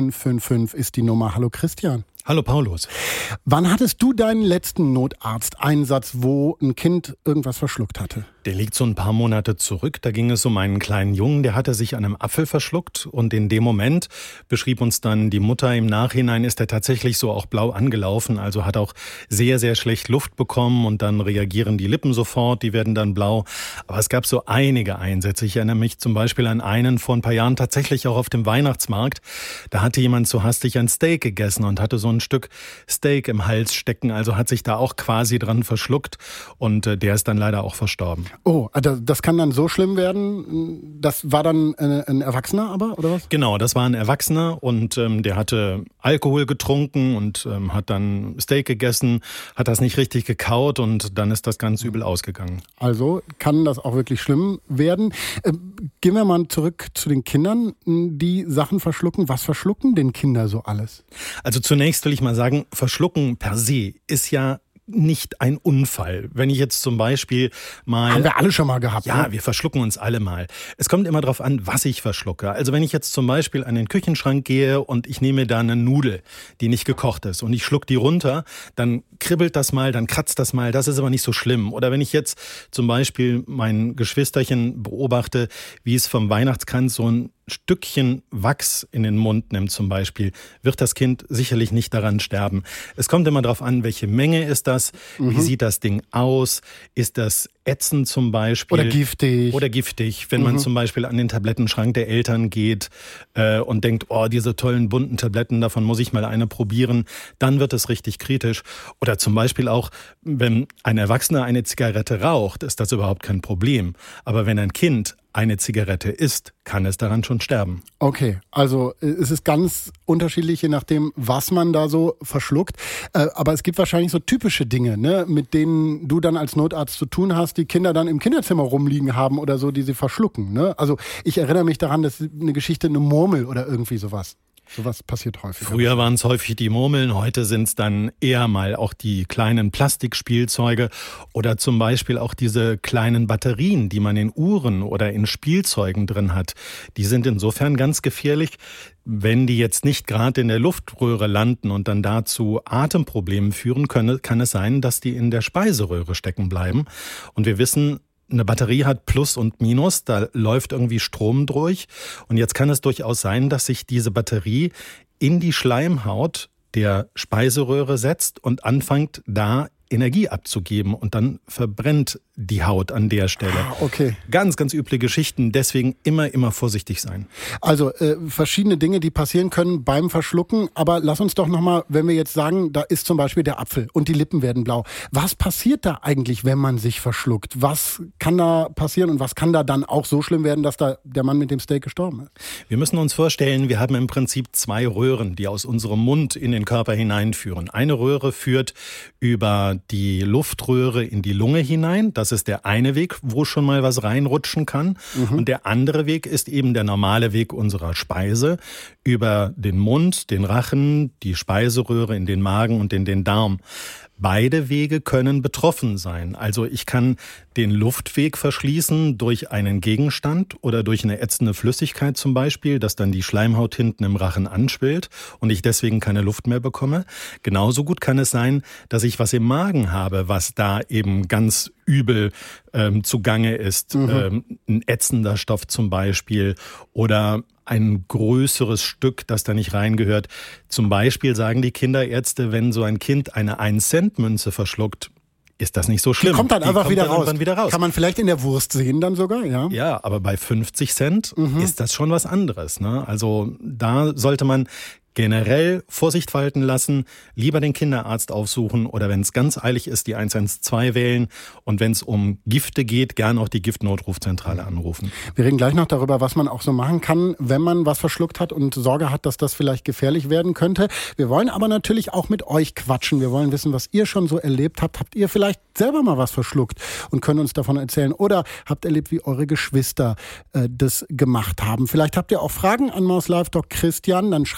5555 ist die Nummer. Hallo Christian. Hallo Paulus. Wann hattest du deinen letzten Notarzteinsatz, wo ein Kind irgendwas verschluckt hatte? Der liegt so ein paar Monate zurück. Da ging es um einen kleinen Jungen, der hatte sich an einem Apfel verschluckt. Und in dem Moment beschrieb uns dann die Mutter, im Nachhinein ist er tatsächlich so auch blau angelaufen. Also hat auch sehr, sehr schlecht Luft bekommen und dann reagieren die Lippen sofort, die werden dann blau. Aber es gab so einige Einsätze. Ich erinnere mich zum Beispiel an einen vor ein paar Jahren tatsächlich auch auf dem Weihnachtsmarkt. Da hatte jemand so hastig ein Steak gegessen und hatte so ein Stück Steak im Hals stecken. Also hat sich da auch quasi dran verschluckt und der ist dann leider auch verstorben. Oh, das kann dann so schlimm werden. Das war dann ein Erwachsener aber, oder was? Genau, das war ein Erwachsener und der hatte Alkohol getrunken und hat dann Steak gegessen, hat das nicht richtig gekaut und dann ist das ganz übel ausgegangen. Also kann das auch wirklich schlimm werden. Gehen wir mal zurück zu den Kindern, die Sachen verschlucken. Was verschlucken denn Kinder so alles? Also zunächst will ich mal sagen, verschlucken per se ist ja nicht ein Unfall. Wenn ich jetzt zum Beispiel mal... Haben wir alle schon mal gehabt. Ja, ne? Wir verschlucken uns alle mal. Es kommt immer darauf an, was ich verschlucke. Also wenn ich jetzt zum Beispiel an den Küchenschrank gehe und ich nehme da eine Nudel, die nicht gekocht ist und ich schluck die runter, dann kribbelt das mal, dann kratzt das mal, das ist aber nicht so schlimm. Oder wenn ich jetzt zum Beispiel mein Geschwisterchen beobachte, wie es vom Weihnachtskranz so ein Stückchen Wachs in den Mund nimmt zum Beispiel, wird das Kind sicherlich nicht daran sterben. Es kommt immer darauf an, welche Menge ist das, wie sieht das Ding aus, ist das ätzend zum Beispiel. Oder giftig. Oder giftig, wenn man zum Beispiel an den Tablettenschrank der Eltern geht und denkt, oh, diese tollen bunten Tabletten, davon muss ich mal eine probieren, dann wird es richtig kritisch. Oder zum Beispiel auch, wenn ein Erwachsener eine Zigarette raucht, ist das überhaupt kein Problem. Aber wenn ein Kind eine Zigarette isst, kann es daran schon sterben. Okay, also es ist ganz unterschiedlich, je nachdem, was man da so verschluckt. Aber es gibt wahrscheinlich so typische Dinge, ne, mit denen du dann als Notarzt zu tun hast, die Kinder dann im Kinderzimmer rumliegen haben oder so, die sie verschlucken. Ne? Also ich erinnere mich daran, dass eine Geschichte, eine Murmel oder irgendwie sowas. Sowas passiert häufig. Früher waren es häufig die Murmeln, heute sind es dann eher mal auch die kleinen Plastikspielzeuge oder zum Beispiel auch diese kleinen Batterien, die man in Uhren oder in Spielzeugen drin hat. Die sind insofern ganz gefährlich, wenn die jetzt nicht gerade in der Luftröhre landen und dann dazu Atemproblemen führen können, kann es sein, dass die in der Speiseröhre stecken bleiben. Und wir wissen, eine Batterie hat Plus und Minus, da läuft irgendwie Strom durch. Und jetzt kann es durchaus sein, dass sich diese Batterie in die Schleimhaut der Speiseröhre setzt und anfängt, da Energie abzugeben und dann verbrennt die Haut an der Stelle. Okay. Ganz, ganz üble Geschichten, deswegen immer vorsichtig sein. Also verschiedene Dinge, die passieren können beim Verschlucken, aber lass uns doch nochmal, wenn wir jetzt sagen, da ist zum Beispiel der Apfel und die Lippen werden blau. Was passiert da eigentlich, wenn man sich verschluckt? Was kann da passieren und was kann da dann auch so schlimm werden, dass da der Mann mit dem Steak gestorben ist? Wir müssen uns vorstellen, wir haben im Prinzip zwei Röhren, die aus unserem Mund in den Körper hineinführen. Eine Röhre führt über die Luftröhre in die Lunge hinein. Das ist der eine Weg, wo schon mal was reinrutschen kann. Und der andere Weg ist eben der normale Weg unserer Speise über den Mund, den Rachen, die Speiseröhre in den Magen und in den Darm. Beide Wege können betroffen sein. Also ich kann den Luftweg verschließen durch einen Gegenstand oder durch eine ätzende Flüssigkeit zum Beispiel, dass dann die Schleimhaut hinten im Rachen anschwillt und ich deswegen keine Luft mehr bekomme. Genauso gut kann es sein, dass ich was im Magen habe, was da eben ganz übel zugange ist. Ein ätzender Stoff zum Beispiel oder ein größeres Stück, das da nicht reingehört. Zum Beispiel sagen die Kinderärzte, wenn so ein Kind eine 1-Cent-Münze verschluckt, ist das nicht so schlimm. Die kommt dann einfach wieder raus. Wieder raus. Kann man vielleicht in der Wurst sehen dann sogar, ja? Ja, aber bei 50 Cent ist das schon was anderes. Ne? Also da sollte man generell Vorsicht walten lassen, lieber den Kinderarzt aufsuchen oder wenn es ganz eilig ist, die 112 wählen und wenn es um Gifte geht, gern auch die Giftnotrufzentrale anrufen. Wir reden gleich noch darüber, was man auch so machen kann, wenn man was verschluckt hat und Sorge hat, dass das vielleicht gefährlich werden könnte. Wir wollen aber natürlich auch mit euch quatschen. Wir wollen wissen, was ihr schon so erlebt habt. Habt ihr vielleicht selber mal was verschluckt und können uns davon erzählen? Oder habt erlebt, wie eure Geschwister das gemacht haben? Vielleicht habt ihr auch Fragen an Maus Live Doc Christian. Dann schreibt doch ins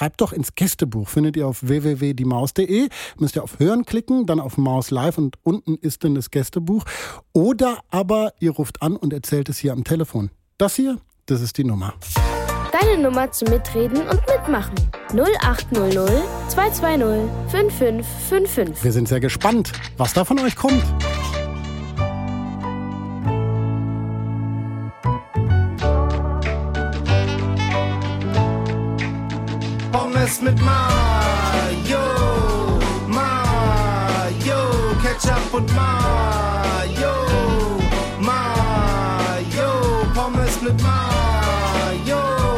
ins Gästebuch. Findet ihr auf www.diemaus.de. Müsst ihr auf Hören klicken, dann auf Maus Live und unten ist dann das Gästebuch. Oder aber ihr ruft an und erzählt es hier am Telefon. Das hier, das ist die Nummer. Deine Nummer zum Mitreden und Mitmachen. 0800 220 5555. Wir sind sehr gespannt, was da von euch kommt. Pommes mit Mayo, Mayo, Ketchup und Mayo, Mayo, Pommes mit Mayo,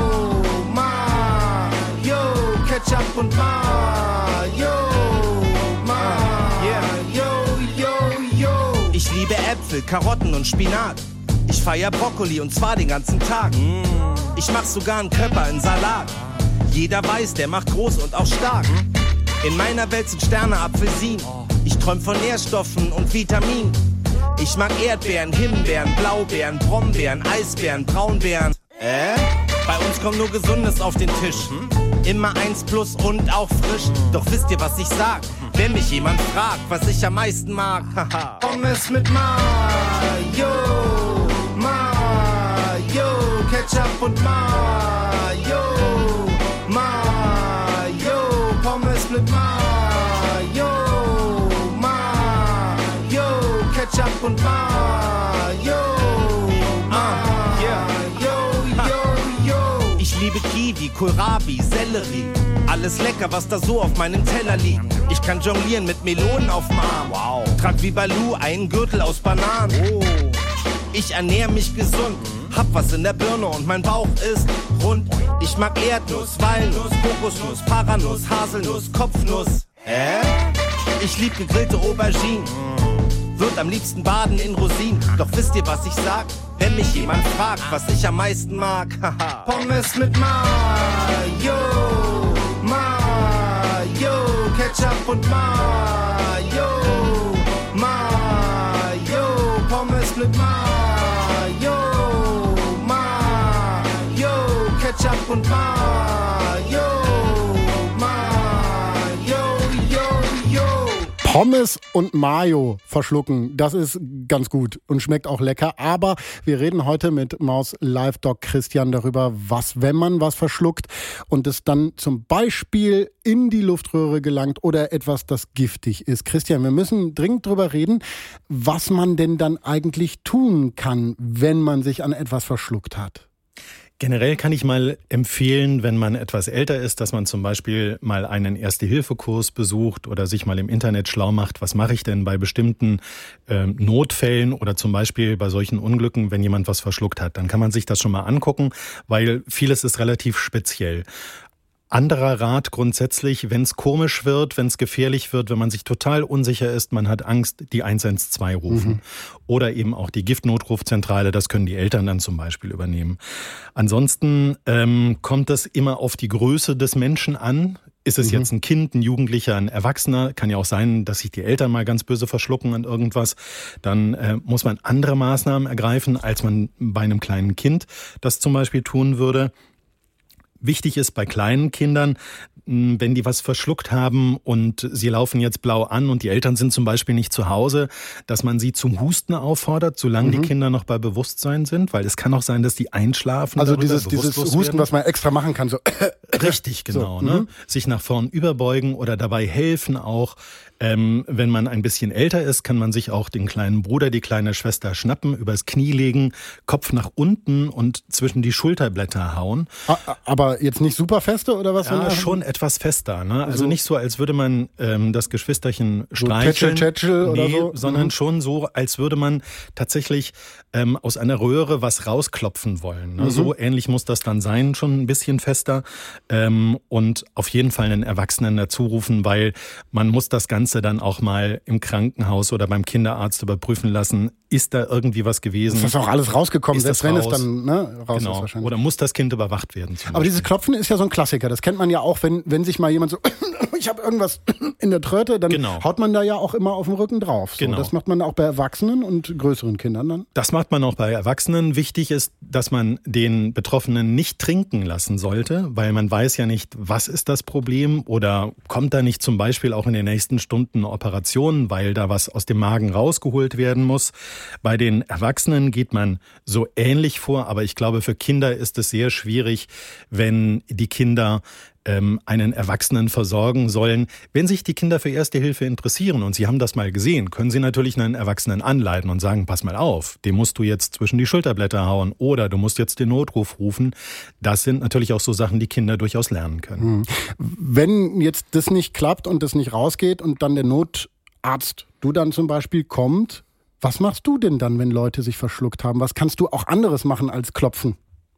Mayo, Ketchup und Mayo, Mayo, yo. Ich liebe Äpfel, Karotten und Spinat. Ich feier Brokkoli und zwar den ganzen Tag. Ich mach sogar einen Köpper in Salat. Jeder weiß, der macht groß und auch stark. In meiner Welt sind Sterne Apfelsinen. Ich träum von Nährstoffen und Vitaminen. Ich mag Erdbeeren, Himbeeren, Blaubeeren, Brombeeren, Eisbeeren, Braunbeeren. Bei uns kommt nur Gesundes auf den Tisch. Immer 1+ und auch frisch. Doch wisst ihr, was ich sag? Wenn mich jemand fragt, was ich am meisten mag. Pommes mit Mayo, Mayo, Ketchup und Mayo, Mayo, Pommes mit Mayo, Mayo, Ketchup und Mayo, yo. Ich liebe Kiwi, Kohlrabi, Sellerie. Alles lecker, was da so auf meinem Teller liegt. Ich kann jonglieren mit Melonen auf dem Arm. Wow. Trag wie Baloo einen Gürtel aus Bananen. Oh. Ich ernähre mich gesund. Hab was in der Birne und mein Bauch ist rund. Ich mag Erdnuss, Walnuss, Kokosnuss, Paranuss, Haselnuss, Kopfnuss. Ich lieb gegrillte Auberginen. Würd am liebsten baden in Rosinen. Doch wisst ihr, was ich sag? Wenn mich jemand fragt, was ich am meisten mag. Pommes mit Mayo, Mayo, Ketchup und Mayo, Mayo, Pommes mit Mayo, Mayo, Ketchup und Mayo, Mayo, yo. Pommes und Mayo verschlucken, das ist ganz gut und schmeckt auch lecker. Aber wir reden heute mit Maus Live Doc Christian darüber, was, wenn man was verschluckt und es dann zum Beispiel in die Luftröhre gelangt oder etwas, das giftig ist. Christian, wir müssen dringend drüber reden, was man denn dann eigentlich tun kann, wenn man sich an etwas verschluckt hat. Generell kann ich mal empfehlen, wenn man etwas älter ist, dass man zum Beispiel mal einen Erste-Hilfe-Kurs besucht oder sich mal im Internet schlau macht, was mache ich denn bei bestimmten Notfällen oder zum Beispiel bei solchen Unglücken, wenn jemand was verschluckt hat. Dann kann man sich das schon mal angucken, weil vieles ist relativ speziell. Anderer Rat grundsätzlich, wenn es komisch wird, wenn es gefährlich wird, wenn man sich total unsicher ist, man hat Angst, die 112 rufen. Oder eben auch die Giftnotrufzentrale, das können die Eltern dann zum Beispiel übernehmen. Ansonsten kommt es immer auf die Größe des Menschen an. Ist es jetzt ein Kind, ein Jugendlicher, ein Erwachsener? Kann ja auch sein, dass sich die Eltern mal ganz böse verschlucken an irgendwas. Dann muss man andere Maßnahmen ergreifen, als man bei einem kleinen Kind das zum Beispiel tun würde. Wichtig ist bei kleinen Kindern, wenn die was verschluckt haben und sie laufen jetzt blau an und die Eltern sind zum Beispiel nicht zu Hause, dass man sie zum Husten auffordert, solange die Kinder noch bei Bewusstsein sind, weil es kann auch sein, dass die einschlafen. Also dieses Husten, was man extra machen kann. So. Richtig, genau. So. Ne? Sich nach vorn überbeugen oder dabei helfen auch. Wenn man ein bisschen älter ist, kann man sich auch den kleinen Bruder, die kleine Schwester schnappen, übers Knie legen, Kopf nach unten und zwischen die Schulterblätter hauen. Aber jetzt nicht super feste oder was? Ja, schon etwas fester. Ne? Also nicht so, als würde man das Geschwisterchen streicheln. Tätschel oder so? Sondern schon so, als würde man tatsächlich aus einer Röhre was rausklopfen wollen. Ne? So ähnlich muss das dann sein, schon ein bisschen fester. Und auf jeden Fall einen Erwachsenen dazu rufen, weil man muss das Ganze dann auch mal im Krankenhaus oder beim Kinderarzt überprüfen lassen. ist da irgendwie was gewesen? Ist das auch alles rausgekommen, selbst wenn es dann raus genau. ist wahrscheinlich. Oder muss das Kind überwacht werden? Aber dieses Klopfen ist ja so ein Klassiker. Das kennt man ja auch, wenn sich mal jemand so, ich habe irgendwas in der Tröte, dann haut man da ja auch immer auf dem Rücken drauf. So, das macht man auch bei Erwachsenen und größeren Kindern dann. Das macht man auch bei Erwachsenen. Wichtig ist, dass man den Betroffenen nicht trinken lassen sollte, weil man weiß ja nicht, was ist das Problem oder kommt da nicht zum Beispiel auch in den nächsten Stunden eine Operation, weil da was aus dem Magen rausgeholt werden muss. Bei den Erwachsenen geht man so ähnlich vor, aber ich glaube, für Kinder ist es sehr schwierig, wenn die Kinder einen Erwachsenen versorgen sollen. Wenn sich die Kinder für Erste Hilfe interessieren und sie haben das mal gesehen, können sie natürlich einen Erwachsenen anleiten und sagen, pass mal auf, dem musst du jetzt zwischen die Schulterblätter hauen oder du musst jetzt den Notruf rufen. Das sind natürlich auch so Sachen, die Kinder durchaus lernen können. Wenn jetzt das nicht klappt und das nicht rausgeht und dann der Notarzt, du dann zum Beispiel, kommt, was machst du denn dann, wenn Leute sich verschluckt haben? Was kannst du auch anderes machen als klopfen?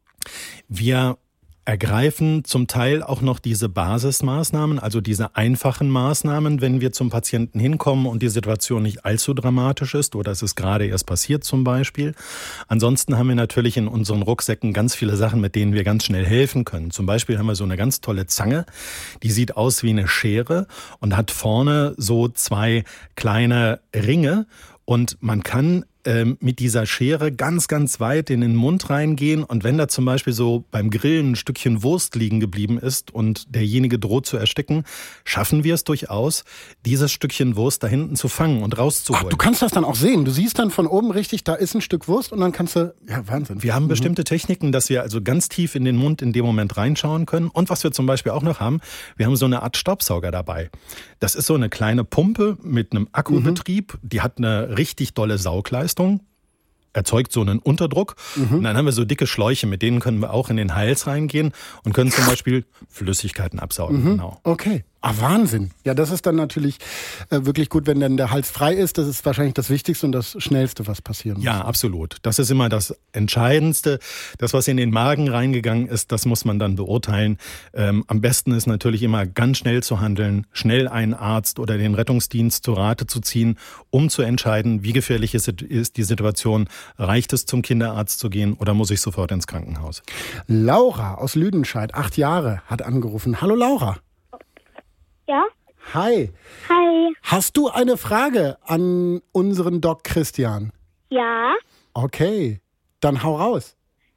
Wir ergreifen zum Teil auch noch diese Basismaßnahmen, also diese einfachen Maßnahmen, wenn wir zum Patienten hinkommen und die Situation nicht allzu dramatisch ist oder es ist gerade erst passiert zum Beispiel. Ansonsten haben wir natürlich in unseren Rucksäcken ganz viele Sachen, mit denen wir ganz schnell helfen können. Zum Beispiel haben wir so eine ganz tolle Zange, die sieht aus wie eine Schere und hat vorne so 2 kleine Ringe und man kann mit dieser Schere ganz, ganz weit in den Mund reingehen und wenn da zum Beispiel so beim Grillen ein Stückchen Wurst liegen geblieben ist und derjenige droht zu ersticken, schaffen wir es durchaus, dieses Stückchen Wurst da hinten zu fangen und rauszuholen. Ach, du kannst das dann auch sehen. Du siehst dann von oben richtig, da ist ein Stück Wurst und dann kannst du, ja, Wahnsinn. Wir haben bestimmte Techniken, dass wir also ganz tief in den Mund in dem Moment reinschauen können und was wir zum Beispiel auch noch haben, wir haben so eine Art Staubsauger dabei. Das ist so eine kleine Pumpe mit einem Akkubetrieb, die hat eine richtig dolle Saugleistung. Erzeugt so einen Unterdruck. Und dann haben wir so dicke Schläuche, mit denen können wir auch in den Hals reingehen und können zum Beispiel Flüssigkeiten absaugen. Genau. Okay. Ah, Wahnsinn. Ja, das ist dann natürlich wirklich gut, wenn dann der Hals frei ist. Das ist wahrscheinlich das Wichtigste und das Schnellste, was passieren muss. Ja, absolut. Das ist immer das Entscheidendste. Das, was in den Magen reingegangen ist, das muss man dann beurteilen. Am besten ist natürlich immer ganz schnell zu handeln, schnell einen Arzt oder den Rettungsdienst zu Rate zu ziehen, um zu entscheiden, wie gefährlich ist die Situation. Reicht es, zum Kinderarzt zu gehen oder muss ich sofort ins Krankenhaus? Laura aus Lüdenscheid, 8 Jahre, hat angerufen. Hallo Laura. Ja? Hi. Hi. Hast du eine Frage an unseren Doc Christian? Ja. Okay, dann hau raus.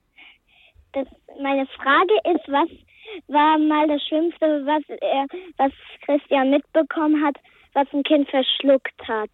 Meine Frage ist, was war mal das Schlimmste, was Christian mitbekommen hat, was ein Kind verschluckt hat?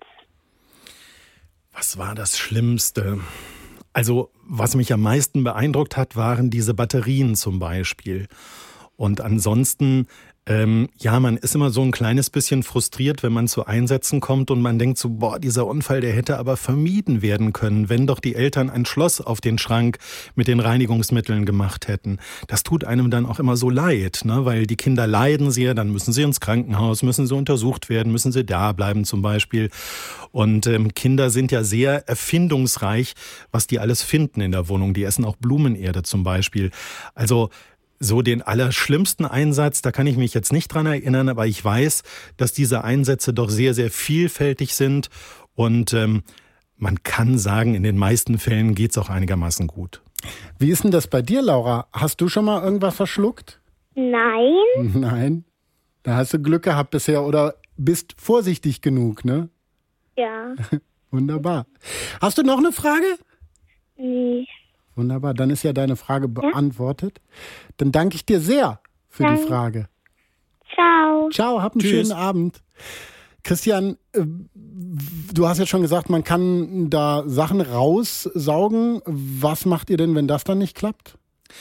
Was war das Schlimmste? Also, was mich am meisten beeindruckt hat, waren diese Batterien zum Beispiel. Und ansonsten, ja, man ist immer so ein kleines bisschen frustriert, wenn man zu Einsätzen kommt und man denkt so, boah, dieser Unfall, der hätte aber vermieden werden können, wenn doch die Eltern ein Schloss auf den Schrank mit den Reinigungsmitteln gemacht hätten. Das tut einem dann auch immer so leid, ne? Weil die Kinder leiden sehr, dann müssen sie ins Krankenhaus, müssen sie untersucht werden, müssen sie da bleiben zum Beispiel. Und Kinder sind ja sehr erfindungsreich, was die alles finden in der Wohnung. Die essen auch Blumenerde zum Beispiel. Also so den allerschlimmsten Einsatz, da kann ich mich jetzt nicht dran erinnern, aber ich weiß, dass diese Einsätze doch sehr, sehr vielfältig sind und man kann sagen, in den meisten Fällen geht's auch einigermaßen gut. Wie ist denn das bei dir, Laura? Hast du schon mal irgendwas verschluckt? Nein. Nein? Da hast du Glück gehabt bisher oder bist vorsichtig genug, ne? Ja. Wunderbar. Hast du noch eine Frage? Nee. Wunderbar, dann ist ja deine Frage beantwortet. Dann danke ich dir sehr für die Frage. Ciao. Ciao, hab einen schönen Abend. Christian, du hast jetzt schon gesagt, man kann da Sachen raussaugen. Was macht ihr denn, wenn das dann nicht klappt?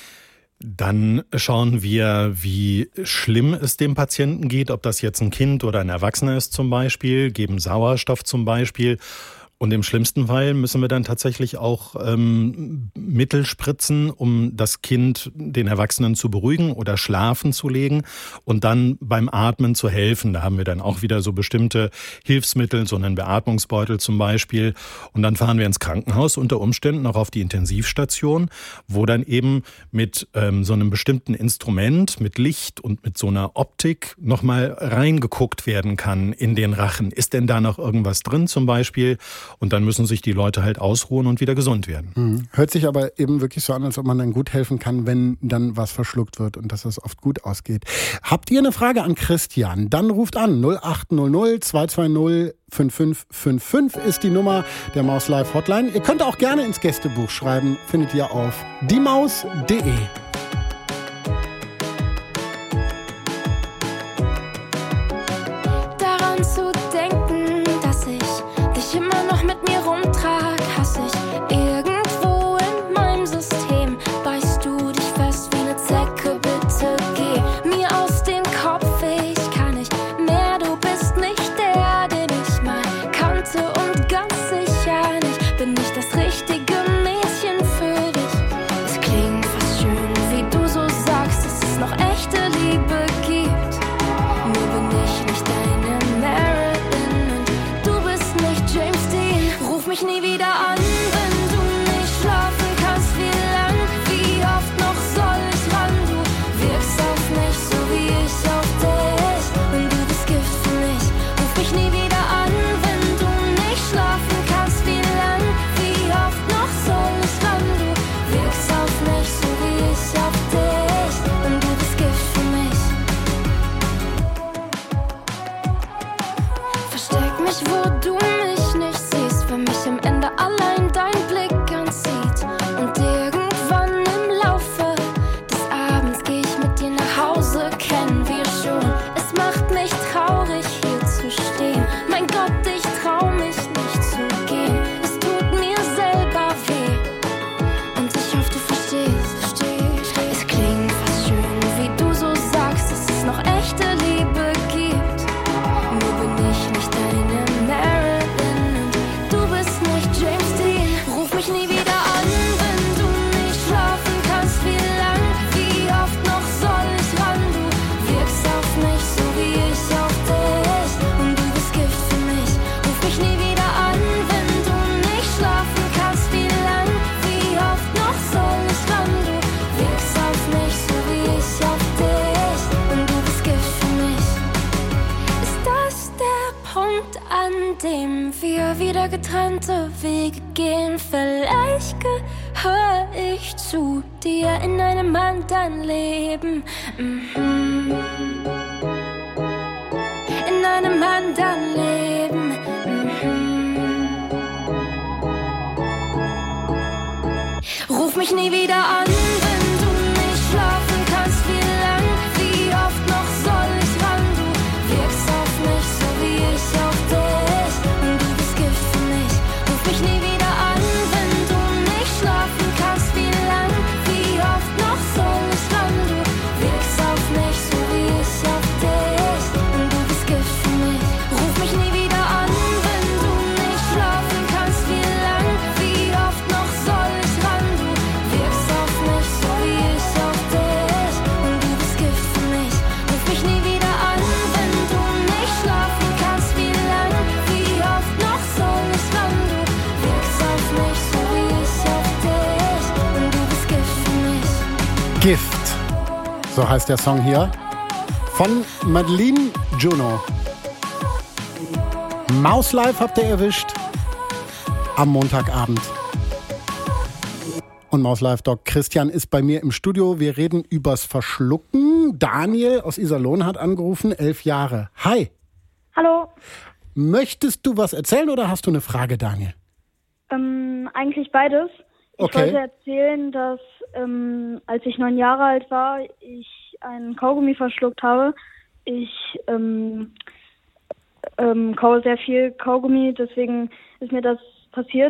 Dann schauen wir, wie schlimm es dem Patienten geht, ob das jetzt ein Kind oder ein Erwachsener ist zum Beispiel, geben Sauerstoff zum Beispiel. Und im schlimmsten Fall müssen wir dann tatsächlich auch Mittel spritzen, um das Kind, den Erwachsenen zu beruhigen oder schlafen zu legen und dann beim Atmen zu helfen. Da haben wir dann auch wieder so bestimmte Hilfsmittel, so einen Beatmungsbeutel zum Beispiel. Und dann fahren wir ins Krankenhaus, unter Umständen auch auf die Intensivstation, wo dann eben mit so einem bestimmten Instrument, mit Licht und mit so einer Optik nochmal reingeguckt werden kann in den Rachen. Ist denn da noch irgendwas drin zum Beispiel? Und dann müssen sich die Leute halt ausruhen und wieder gesund werden. Hört sich aber eben wirklich so an, als ob man dann gut helfen kann, wenn dann was verschluckt wird und dass das oft gut ausgeht. Habt ihr eine Frage an Christian? Dann ruft an 0800 220 5555 ist die Nummer der Maus Live Hotline. Ihr könnt auch gerne ins Gästebuch schreiben, findet ihr auf diemaus.de. Daran zu denken, dass ich dich immer noch mit mir rumtrag, hasse ich irgendwo in meinem System. Beißt du dich fest wie eine Zecke, bitte geh mir aus dem Kopf, ich kann nicht mehr, du bist nicht der, den ich mal kannte und ganz sicher nicht, bin nicht das richtige Mädchen für dich. Es klingt fast schön, wie du so sagst, dass es noch echte Liebe gibt. Nur bin ich nicht deine Marilyn und du bist nicht James Dean. Ruf mich nie wieder an, wenn du nicht schlafen kannst. Wie lang, wie oft noch soll ich ran? Du wirkst auf mich so wie ich auf dich und du bist Gift für mich. Ruf mich nie wieder an, wenn du nicht schlafen kannst. Wie lang, wie oft noch soll ich ran? Du wirkst auf mich so wie ich auf dich und du bist Gift für mich. Versteck mich, wo du mich nicht siehst, wenn mich am Ende allein dein Blick anzieht. Und irgendwann im Laufe des Abends geh ich mit dir nach Hause, kennen wir schon. Es macht mich traurig, hier zu stehen. Mein Gott, ich trau mich nicht zu gehen. Es tut mir selber weh. Und ich hoffe, du verstehst. Es klingt fast schön, wie du so sagst, dass es noch echte Liebe gibt. Nur bin ich nicht deine Marilyn und du bist nicht James Dean. Ruf mich nie wieder an, wenn du nicht schlafen kannst. Wie lang, wie oft noch soll ich ran? Du wirkst auf mich so wie ich auf dich und du bist Gift für mich. Ruf mich nie wieder an, wenn du nicht schlafen kannst. Wie lang, wie oft noch soll ich ran? Du wirkst auf mich so wie ich auf dich und du bist Gift für mich. Ist das der Punkt, an dem wir wieder getrennte Wege gehen? Vielleicht gehöre ich zu dir in einem anderen Leben. In einem anderen Leben. Ruf mich nie wieder an, wenn du nicht schlafen kannst. Wie lang, wie oft noch soll ich ran? Du wirkst auf mich so wie ich auf dich und du bist Gift für mich. Ruf mich nie wieder an, wenn du nicht schlafen kannst. Wie lang, wie oft noch soll ich ran? Du wirkst auf mich so wie ich auf dich und du bist Gift für mich. Ruf mich nie wieder an, wenn du nicht schlafen kannst. Wie lang, wie oft noch soll ich ran? Du wirkst auf mich so wie ich auf dich und du bist Gift für mich. Ruf mich nie wieder an, wenn du nicht schlafen kannst. Wie lang, wie oft noch soll ich ran? Du wirkst auf mich so wie ich auf dich und du bist Gift für mich. Gift, so heißt der Song hier, von Madeline Juno. Maus Live habt ihr erwischt am Montagabend. Und Maus Live Doc Christian ist bei mir im Studio. Wir reden übers Verschlucken. Daniel aus Iserlohn hat angerufen, 11 Jahre. Hi. Hallo. Möchtest du was erzählen oder hast du eine Frage, Daniel? Eigentlich beides. Ich Okay. wollte erzählen, dass als ich 9 Jahre alt war, ich einen Kaugummi verschluckt habe. Ich kaue sehr viel Kaugummi, deswegen ist mir das passiert.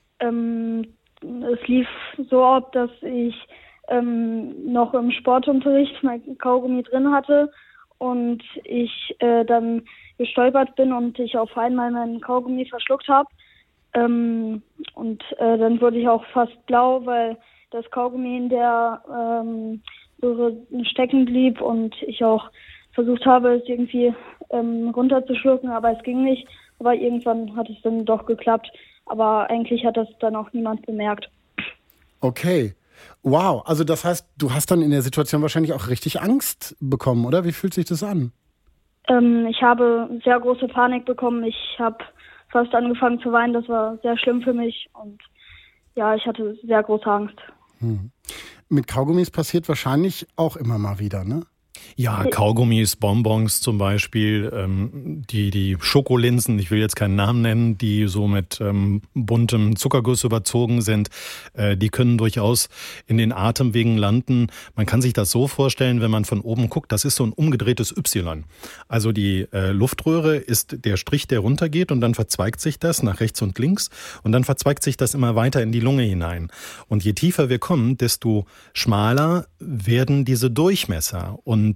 Es lief so ab, dass ich noch im Sportunterricht mein Kaugummi drin hatte und ich dann gestolpert bin und ich auf einmal meinen Kaugummi verschluckt habe. Und dann wurde ich auch fast blau, weil das Kaugummi in der so stecken blieb und ich auch versucht habe, es irgendwie runterzuschlucken, aber es ging nicht. Aber irgendwann hat es dann doch geklappt. Aber eigentlich hat das dann auch niemand bemerkt. Okay. Wow. Also das heißt, du hast dann in der Situation wahrscheinlich auch richtig Angst bekommen, oder? Wie fühlt sich das an? Ich habe sehr große Panik bekommen. Ich habe fast angefangen zu weinen. Das war sehr schlimm für mich und ja, ich hatte sehr große Angst. Mit Kaugummis passiert wahrscheinlich auch immer mal wieder, ne? Ja, Kaugummis, Bonbons zum Beispiel, die Schokolinsen, ich will jetzt keinen Namen nennen, die so mit buntem Zuckerguss überzogen sind, die können durchaus in den Atemwegen landen. Man kann sich das so vorstellen, wenn man von oben guckt, das ist so ein umgedrehtes Y. Also die Luftröhre ist der Strich, der runtergeht und dann verzweigt sich das nach rechts und links und dann verzweigt sich das immer weiter in die Lunge hinein. Und je tiefer wir kommen, desto schmaler werden diese Durchmesser. Und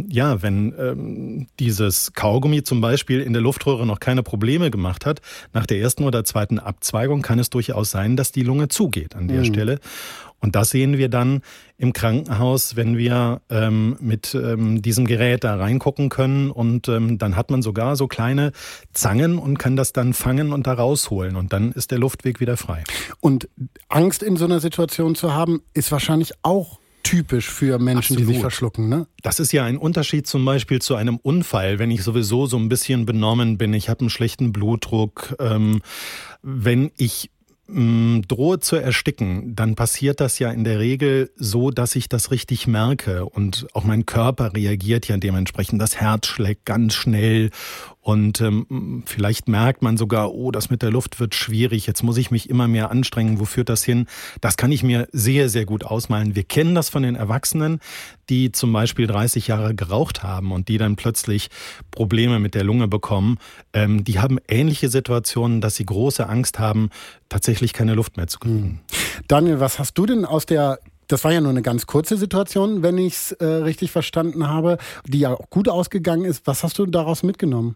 wenn dieses Kaugummi zum Beispiel in der Luftröhre noch keine Probleme gemacht hat, nach der ersten oder zweiten Abzweigung kann es durchaus sein, dass die Lunge zugeht an der Stelle. Und das sehen wir dann im Krankenhaus, wenn wir mit diesem Gerät da reingucken können. Und dann hat man sogar so kleine Zangen und kann das dann fangen und da rausholen. Und dann ist der Luftweg wieder frei. Und Angst in so einer Situation zu haben, ist wahrscheinlich auch typisch für Menschen, die sich verschlucken, ne? Das ist ja ein Unterschied zum Beispiel zu einem Unfall, wenn ich sowieso so ein bisschen benommen bin, ich habe einen schlechten Blutdruck, wenn ich drohe zu ersticken, dann passiert das ja in der Regel so, dass ich das richtig merke und auch mein Körper reagiert ja dementsprechend. Das Herz schlägt ganz schnell und vielleicht merkt man sogar, oh, das mit der Luft wird schwierig, jetzt muss ich mich immer mehr anstrengen, wo führt das hin? Das kann ich mir sehr, sehr gut ausmalen. Wir kennen das von den Erwachsenen, die zum Beispiel 30 Jahre geraucht haben und die dann plötzlich Probleme mit der Lunge bekommen. Die haben ähnliche Situationen, dass sie große Angst haben, tatsächlich keine Luft mehr zu kriegen. Daniel, was hast du denn das war ja nur eine ganz kurze Situation, wenn ich es richtig verstanden habe, die ja auch gut ausgegangen ist. Was hast du daraus mitgenommen?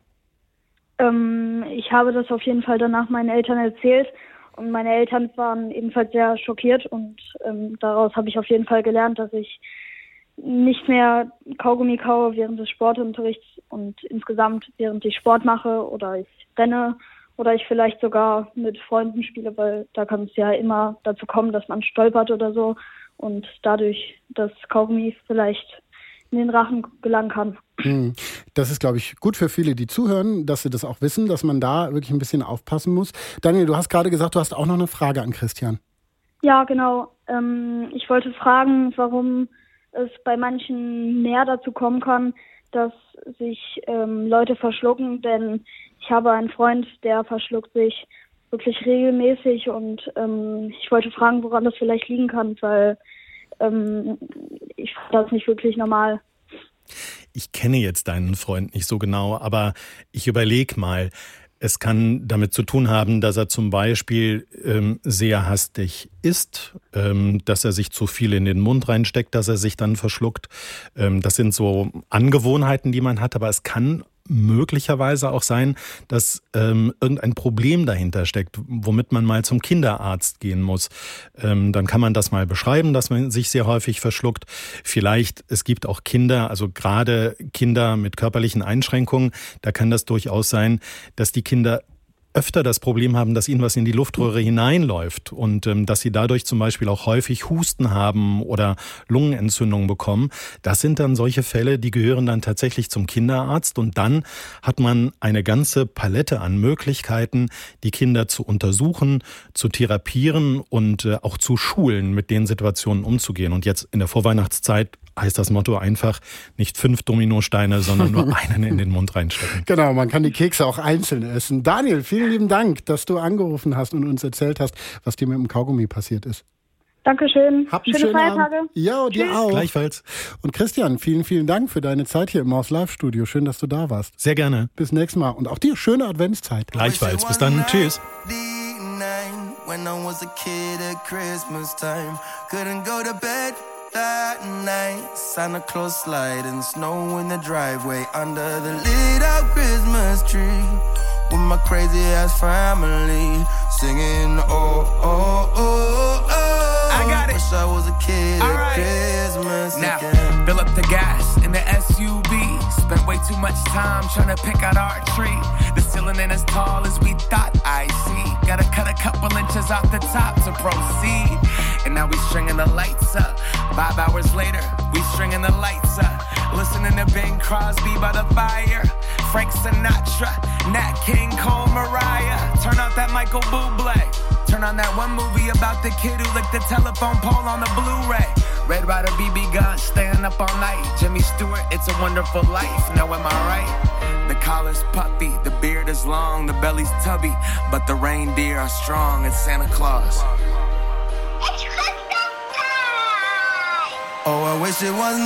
Ich habe das auf jeden Fall danach meinen Eltern erzählt und meine Eltern waren ebenfalls sehr schockiert und daraus habe ich auf jeden Fall gelernt, dass ich nicht mehr Kaugummi kaue während des Sportunterrichts und insgesamt während ich Sport mache oder ich renne oder ich vielleicht sogar mit Freunden spiele, weil da kann es ja immer dazu kommen, dass man stolpert oder so und dadurch das Kaugummi vielleicht in den Rachen gelangen kann. Das ist, glaube ich, gut für viele, die zuhören, dass sie das auch wissen, dass man da wirklich ein bisschen aufpassen muss. Daniel, du hast gerade gesagt, du hast auch noch eine Frage an Christian. Ja, genau. Ich wollte fragen, warum es bei manchen mehr dazu kommen kann, dass sich Leute verschlucken, denn ich habe einen Freund, der verschluckt sich wirklich regelmäßig und ich wollte fragen, woran das vielleicht liegen kann, weil ich fand das nicht wirklich normal. Ich kenne jetzt deinen Freund nicht so genau, aber ich überlege mal, es kann damit zu tun haben, dass er zum Beispiel sehr hastig isst, dass er sich zu viel in den Mund reinsteckt, dass er sich dann verschluckt. Das sind so Angewohnheiten, die man hat, aber es kann möglicherweise auch sein, dass irgendein Problem dahinter steckt, womit man mal zum Kinderarzt gehen muss. Dann kann man das mal beschreiben, dass man sich sehr häufig verschluckt. Vielleicht, es gibt auch Kinder, also gerade Kinder mit körperlichen Einschränkungen, da kann das durchaus sein, dass die Kinder öfter das Problem haben, dass ihnen was in die Luftröhre hineinläuft und dass sie dadurch zum Beispiel auch häufig Husten haben oder Lungenentzündungen bekommen. Das sind dann solche Fälle, die gehören dann tatsächlich zum Kinderarzt und dann hat man eine ganze Palette an Möglichkeiten, die Kinder zu untersuchen, zu therapieren und auch zu schulen, mit den Situationen umzugehen. Und jetzt in der Vorweihnachtszeit heißt das Motto einfach, nicht 5 Dominosteine, sondern nur einen in den Mund reinstecken. Genau, man kann die Kekse auch einzeln essen. Daniel, vielen lieben Dank, dass du angerufen hast und uns erzählt hast, was dir mit dem Kaugummi passiert ist. Dankeschön. Habt einen Schöne Feiertage. Abend. Ja, dir Tschüss. auch. Gleichfalls. Und Christian, vielen, vielen Dank für deine Zeit hier im Maus Live Studio. Schön, dass du da warst. Sehr gerne. Bis nächstes Mal. Und auch dir schöne Adventszeit. Gleichfalls. Bis dann. Tschüss. When I was a kid at Christmas time, couldn't go to bed that night. Santa Claus sliding snow in the driveway under the lit up Christmas tree with my crazy ass family singing oh oh oh oh. I got it. Wish I was a kid at Christmas now, again. Fill up the gas in the SUV. Spent way too much time trying to pick out our tree. The ceiling ain't as tall as we thought I see. Gotta cut a couple inches off the top to proceed. And now we stringing the lights up. 5 hours later, we stringing the lights up. Listening to Bing Crosby by the fire. Frank Sinatra, Nat King Cole Mariah. Turn out that Michael Bublé. Turn on that one movie about the kid who licked the telephone pole on the Blu-ray. Red Ryder, BB Gun, staying up all night. Jimmy Stewart, It's a Wonderful Life. Now am I right? The collar's puffy, the beard is long, the belly's tubby, but the reindeer are strong. It's Santa Claus. Oh, I wish it was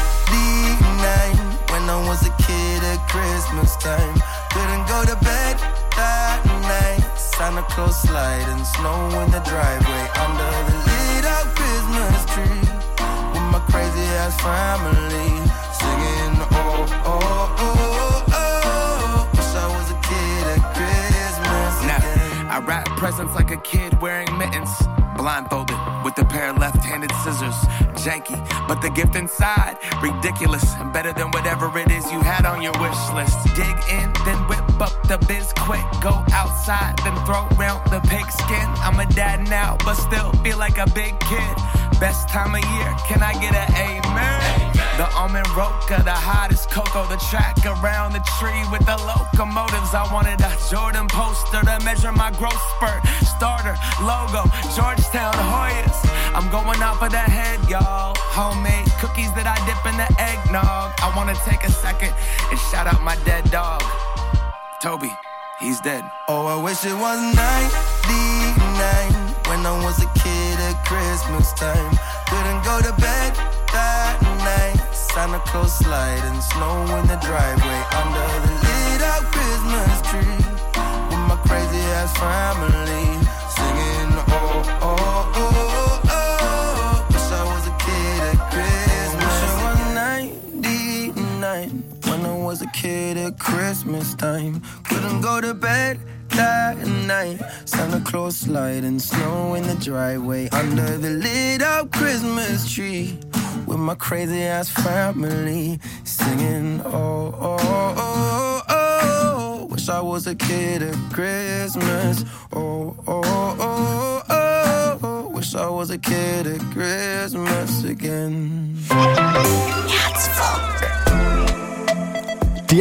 99 when I was a kid at Christmas time. Couldn't go to bed that night. Santa Claus sliding snow in the driveway under the lit up Christmas tree with my crazy ass family singing oh oh oh oh. Wish I was a kid at Christmas again. I wrap presents like a kid wearing mittens. Blindfolded with a pair of left-handed scissors. Janky, but the gift inside ridiculous and better than whatever it is you had on your wish list. Dig in, then whip up the biz quick. Go outside, then throw around the pigskin. I'm a dad now, but still feel like a big kid. Best time of year, can I get an amen? The almond roca, the hottest cocoa, the track around the tree with the locomotives. I wanted a Jordan poster to measure my growth spurt. Starter, logo, Georgetown Hoyas. I'm going off of the head, y'all. Homemade cookies that I dip in the eggnog. I wanna take a second and shout out my dead dog. Toby, he's dead. Oh, I wish it was 99 when I was a kid at Christmas time. Couldn't go to bed that night. Santa Claus sliding snow in the driveway under the lit up Christmas tree with my crazy ass family singing oh oh oh oh. Wish I was a kid at Christmas. Wish I was 99 when I was a kid at Christmas time. Couldn't go to bed that night. Santa Claus sliding snow in the driveway under the lit up Christmas tree with my crazy ass family singing oh oh oh oh. Wish I was a kid at Christmas. Oh oh oh oh. Wish I was a kid at Christmas again. Herzfunk. Die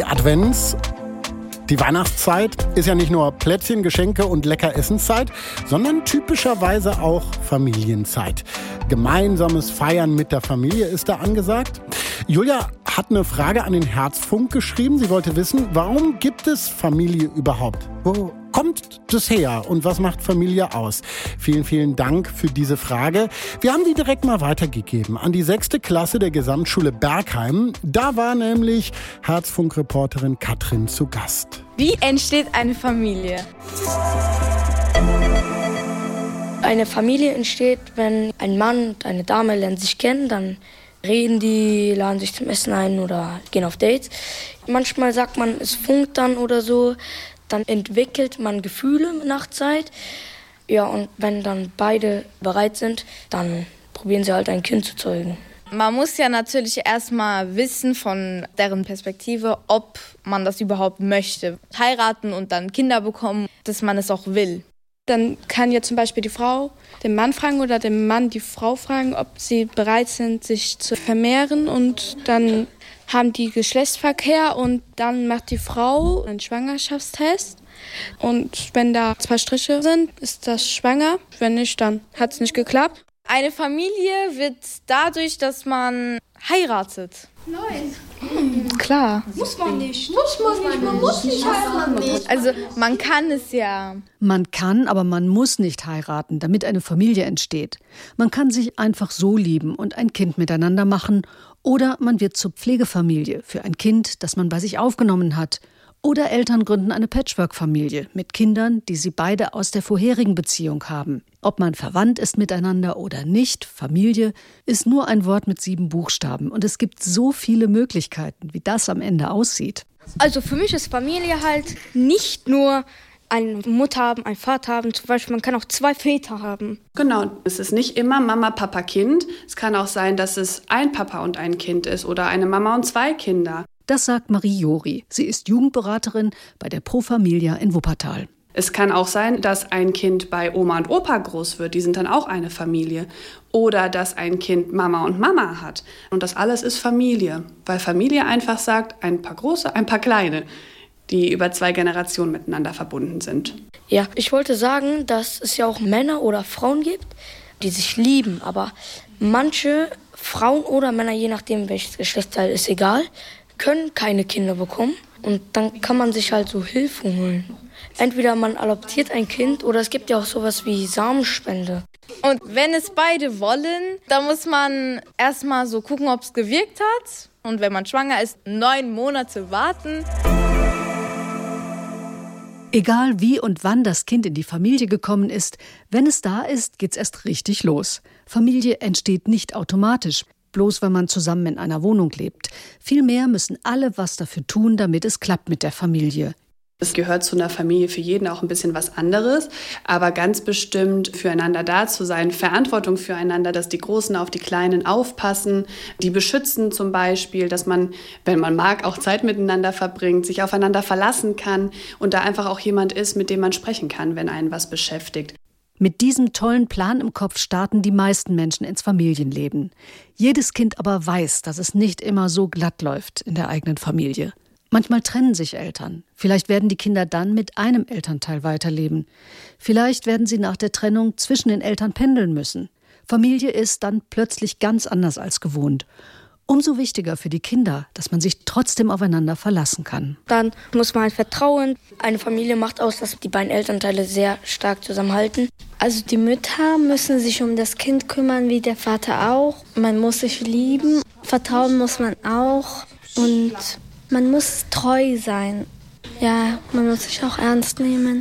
Die Weihnachtszeit ist ja nicht nur Plätzchen, Geschenke und lecker Essenszeit, sondern typischerweise auch Familienzeit. Gemeinsames Feiern mit der Familie ist da angesagt. Julia hat eine Frage an den Herzfunk geschrieben. Sie wollte wissen, warum gibt es Familie überhaupt? Wo kommt das her und was macht Familie aus? Vielen, vielen Dank für diese Frage. Wir haben die direkt mal weitergegeben an die 6. Klasse der Gesamtschule Bergheim. Da war nämlich Herzfunk-Reporterin Katrin zu Gast. Wie entsteht eine Familie? Eine Familie entsteht, wenn ein Mann und eine Dame lernen sich kennen, dann reden die, laden sich zum Essen ein oder gehen auf Dates. Manchmal sagt man, es funkt dann oder so. Dann entwickelt man Gefühle nach Zeit. Ja, und wenn dann beide bereit sind, dann probieren sie halt ein Kind zu zeugen. Man muss ja natürlich erstmal wissen von deren Perspektive, ob man das überhaupt möchte. Heiraten und dann Kinder bekommen, dass man es auch will. Dann kann ja zum Beispiel die Frau den Mann fragen oder der Mann die Frau fragen, ob sie bereit sind, sich zu vermehren. Und dann haben die Geschlechtsverkehr und dann macht die Frau einen Schwangerschaftstest. Und wenn da 2 Striche sind, ist das schwanger. Wenn nicht, dann hat es nicht geklappt. Eine Familie wird dadurch, dass man heiratet. Nein. Klar. Muss man nicht. Man muss nicht heiraten. Also man kann es ja. Man kann, aber man muss nicht heiraten, damit eine Familie entsteht. Man kann sich einfach so lieben und ein Kind miteinander machen. Oder man wird zur Pflegefamilie für ein Kind, das man bei sich aufgenommen hat. Oder Eltern gründen eine Patchwork-Familie mit Kindern, die sie beide aus der vorherigen Beziehung haben. Ob man verwandt ist miteinander oder nicht, Familie ist nur ein Wort mit 7 Buchstaben. Und es gibt so viele Möglichkeiten, wie das am Ende aussieht. Also für mich ist Familie halt nicht nur eine Mutter haben, einen Vater haben. Zum Beispiel, man kann auch 2 Väter haben. Genau, es ist nicht immer Mama, Papa, Kind. Es kann auch sein, dass es ein Papa und ein Kind ist oder eine Mama und 2 Kinder. Das sagt Marie Jori. Sie ist Jugendberaterin bei der Pro Familia in Wuppertal. Es kann auch sein, dass ein Kind bei Oma und Opa groß wird. Die sind dann auch eine Familie. Oder dass ein Kind Mama und Mama hat. Und das alles ist Familie. Weil Familie einfach sagt, ein paar große, ein paar kleine. die über 2 Generationen miteinander verbunden sind. Ja, ich wollte sagen, dass es ja auch Männer oder Frauen gibt, die sich lieben. Aber manche Frauen oder Männer, je nachdem welches Geschlechtsteil, ist egal, können keine Kinder bekommen. Und dann kann man sich halt so Hilfe holen. Entweder man adoptiert ein Kind oder es gibt ja auch sowas wie Samenspende. Und wenn es beide wollen, dann muss man erstmal so gucken, ob es gewirkt hat. Und wenn man schwanger ist, 9 Monate warten. Egal wie und wann das Kind in die Familie gekommen ist, wenn es da ist, geht's erst richtig los. Familie entsteht nicht automatisch, bloß weil man zusammen in einer Wohnung lebt. Vielmehr müssen alle was dafür tun, damit es klappt mit der Familie. Es gehört zu einer Familie für jeden auch ein bisschen was anderes, aber ganz bestimmt füreinander da zu sein, Verantwortung füreinander, dass die Großen auf die Kleinen aufpassen, die beschützen zum Beispiel, dass man, wenn man mag, auch Zeit miteinander verbringt, sich aufeinander verlassen kann und da einfach auch jemand ist, mit dem man sprechen kann, wenn einen was beschäftigt. Mit diesem tollen Plan im Kopf starten die meisten Menschen ins Familienleben. Jedes Kind aber weiß, dass es nicht immer so glatt läuft in der eigenen Familie. Manchmal trennen sich Eltern. Vielleicht werden die Kinder dann mit einem Elternteil weiterleben. Vielleicht werden sie nach der Trennung zwischen den Eltern pendeln müssen. Familie ist dann plötzlich ganz anders als gewohnt. Umso wichtiger für die Kinder, dass man sich trotzdem aufeinander verlassen kann. Dann muss man vertrauen. Eine Familie macht aus, dass die beiden Elternteile sehr stark zusammenhalten. Also die Mütter müssen sich um das Kind kümmern, wie der Vater auch. Man muss sich lieben. Vertrauen muss man auch. Und man muss treu sein. Ja, man muss sich auch ernst nehmen.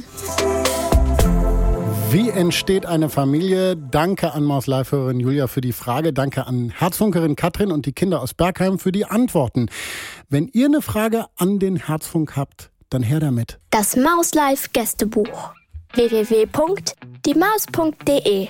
Wie entsteht eine Familie? Danke an Maus-Live-Hörerin Julia für die Frage. Danke an Herzfunkerin Katrin und die Kinder aus Bergheim für die Antworten. Wenn ihr eine Frage an den Herzfunk habt, dann her damit. Das Maus-Live-Gästebuch. www.diemaus.de.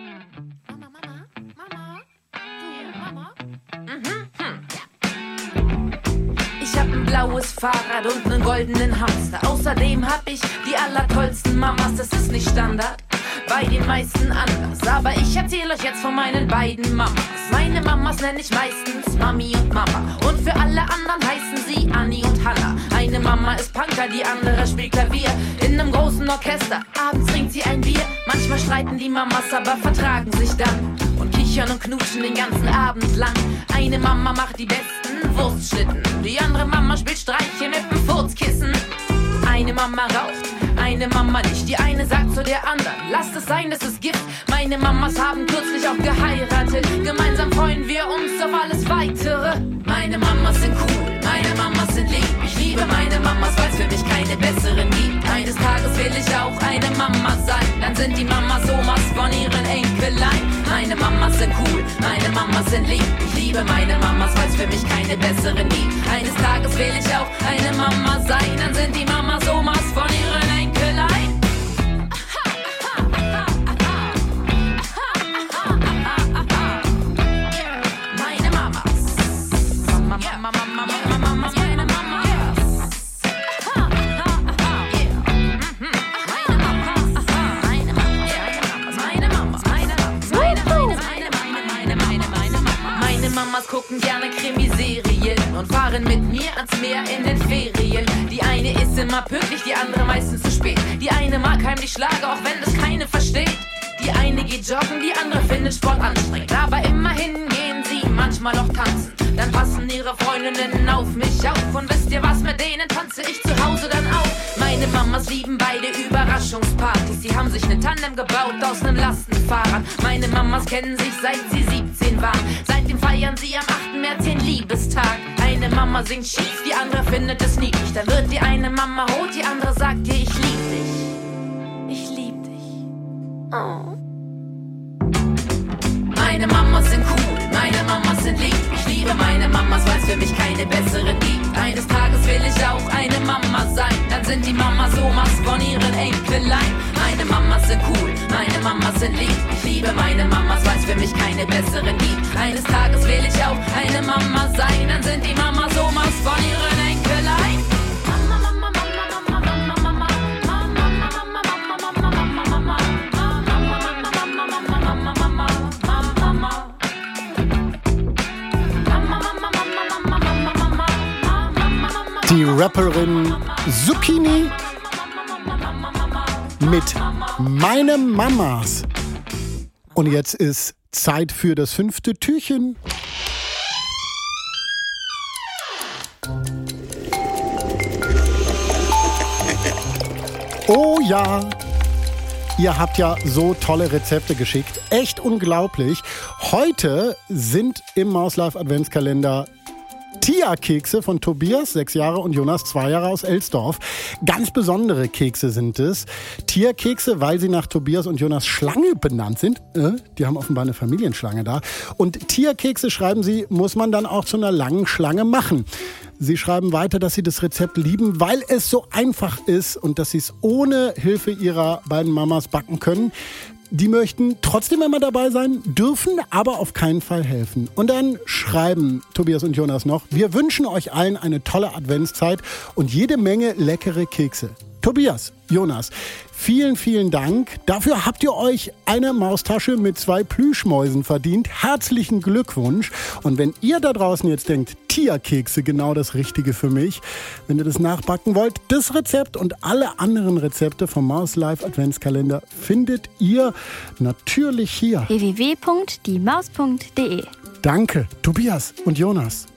Ich hab ein blaues Fahrrad und einen goldenen Hamster. Außerdem hab ich die allertollsten Mamas. Das ist nicht Standard, bei den meisten anders. Aber ich erzähl euch jetzt von meinen beiden Mamas. Meine Mamas nenne ich meistens Mami und Mama. Und für alle anderen heißen sie Anni und Hanna. Eine Mama ist Punker, die andere spielt Klavier in einem großen Orchester. Abends trinkt sie ein Bier. Manchmal streiten die Mamas, aber vertragen sich dann und kichern und knutschen den ganzen Abend lang. Eine Mama macht die besten Wurstschnitten, die andere Mama spielt Streiche mit dem Furzkissen. Eine Mama raucht, eine Mama nicht. Die eine sagt zu der anderen, lasst es sein, das ist Gift. Meine Mamas haben kürzlich auch geheiratet. Gemeinsam freuen wir uns auf alles Weitere. Meine Mamas sind cool, meine Mamas sind lieb. Ich liebe meine Mamas, weil es für mich keine besseren gibt. Eines Tages will ich auch eine Mama sein. Dann sind die Mamas Omas von ihren Enkelein. Meine Mamas sind cool, meine Mamas sind lieb. Ich liebe meine Mamas, weil es für mich keine besseren gibt. Eines Tages will ich auch eine Mama sein. Dann sind die Mamas Omas von ihren Enkelein. Meine Mamas. Mama, Mama, Mama, Mama, Mama, meine Mama. Meine Mamas gucken gerne Krimiserien und fahren mit mir ans Meer in den Ferien. Die eine ist immer pünktlich, die andere meistens zu spät. Die eine mag heimlich Schlager, auch wenn das keine versteht. Die eine geht joggen, die andere findet Sport anstrengend. Aber immerhin gehen sie manchmal auch tanzen. Dann passen ihre Freundinnen auf mich auf. Und wisst ihr was, mit denen tanze ich zu Hause dann auch. Meine Mamas lieben beide Überraschungspartys. Sie haben sich eine Tandem gebaut aus einem Lastenfahrrad. Meine Mamas kennen sich seit sie 17 waren. Seitdem feiern sie am 8. März den Liebestag. Eine Mama singt schief, die andere findet es niedlich. Dann wird die eine Mama rot, die andere sagt ihr, ich lieb dich. Ich lieb dich. Oh. Meine Mamas sind cool, meine Mamas sind lieb. Ich liebe meine Mamas, weil es für mich keine besseren gibt. Eines Tages will ich auch eine Mama sein. Dann sind die Mamas Omas von ihren Enkelein. Meine Mamas sind cool, meine Mamas sind lieb. Ich liebe meine Mamas, weil es für mich keine besseren gibt. Eines Tages will ich auch eine Mama sein. Dann sind die Mamas Omas von ihren Enkelein. Die Rapperin Zucchini mit Meine Mamas. Und jetzt ist Zeit für das 5. Türchen. Oh ja, ihr habt ja so tolle Rezepte geschickt. Echt unglaublich. Heute sind im Mauslife Adventskalender Tia-Kekse von Tobias, 6 Jahre, und Jonas, 2 Jahre, aus Elsdorf. Ganz besondere Kekse sind es. Tia-Kekse, weil sie nach Tobias und Jonas Schlange benannt sind. Die haben offenbar eine Familienschlange da. Und Tia-Kekse, schreiben sie, muss man dann auch zu einer langen Schlange machen. Sie schreiben weiter, dass sie das Rezept lieben, weil es so einfach ist und dass sie es ohne Hilfe ihrer beiden Mamas backen können. Die möchten trotzdem immer dabei sein, dürfen aber auf keinen Fall helfen. Und dann schreiben Tobias und Jonas noch: Wir wünschen euch allen eine tolle Adventszeit und jede Menge leckere Kekse. Tobias, Jonas, vielen, vielen Dank. Dafür habt ihr euch eine Maustasche mit 2 Plüschmäusen verdient. Herzlichen Glückwunsch. Und wenn ihr da draußen jetzt denkt, Tia-Kekse, genau das Richtige für mich, wenn ihr das nachbacken wollt, das Rezept und alle anderen Rezepte vom Mauslife Adventskalender findet ihr natürlich hier. www.diemaus.de. Danke, Tobias und Jonas.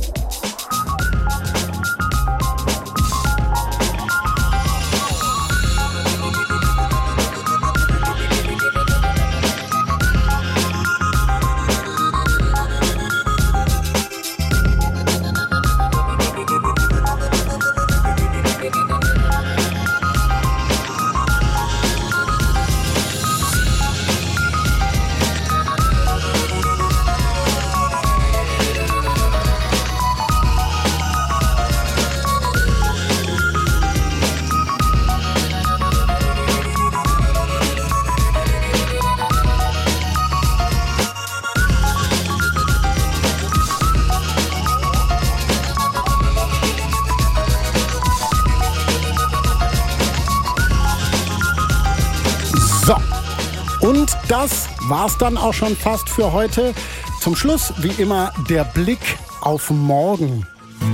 Und das war's dann auch schon fast für heute. Zum Schluss, wie immer, der Blick auf morgen.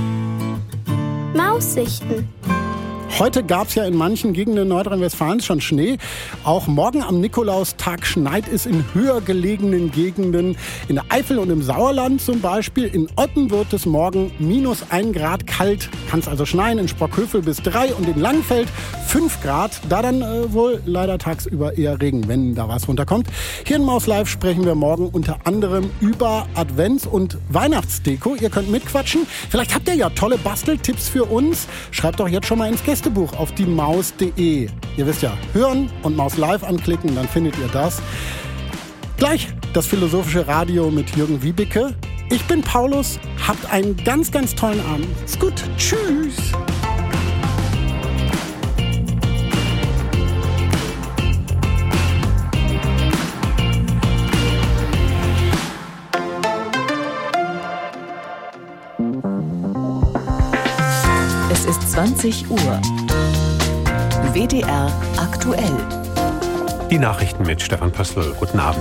Maussichten. Heute gab es ja in manchen Gegenden Nordrhein-Westfalens schon Schnee. Auch morgen am Nikolaustag schneit es in höher gelegenen Gegenden. In der Eifel und im Sauerland zum Beispiel. In Otten wird es morgen -1 Grad kalt. Kann es also schneien. In Sprockhövel bis 3 und in Langfeld 5 Grad. Da dann wohl leider tagsüber eher Regen, wenn da was runterkommt. Hier in Maus Live sprechen wir morgen unter anderem über Advents- und Weihnachtsdeko. Ihr könnt mitquatschen. Vielleicht habt ihr ja tolle Basteltipps für uns. Schreibt doch jetzt schon mal ins Gästebuch auf diemaus.de. Ihr wisst ja, hören und Maus Live anklicken, dann findet ihr das. Gleich das philosophische Radio mit Jürgen Wiebeke. Ich bin Paulus. Habt einen ganz, ganz tollen Abend. Ist gut. Tschüss. Es ist 20 Uhr. WDR aktuell. Die Nachrichten mit Stefan Pössl. Guten Abend.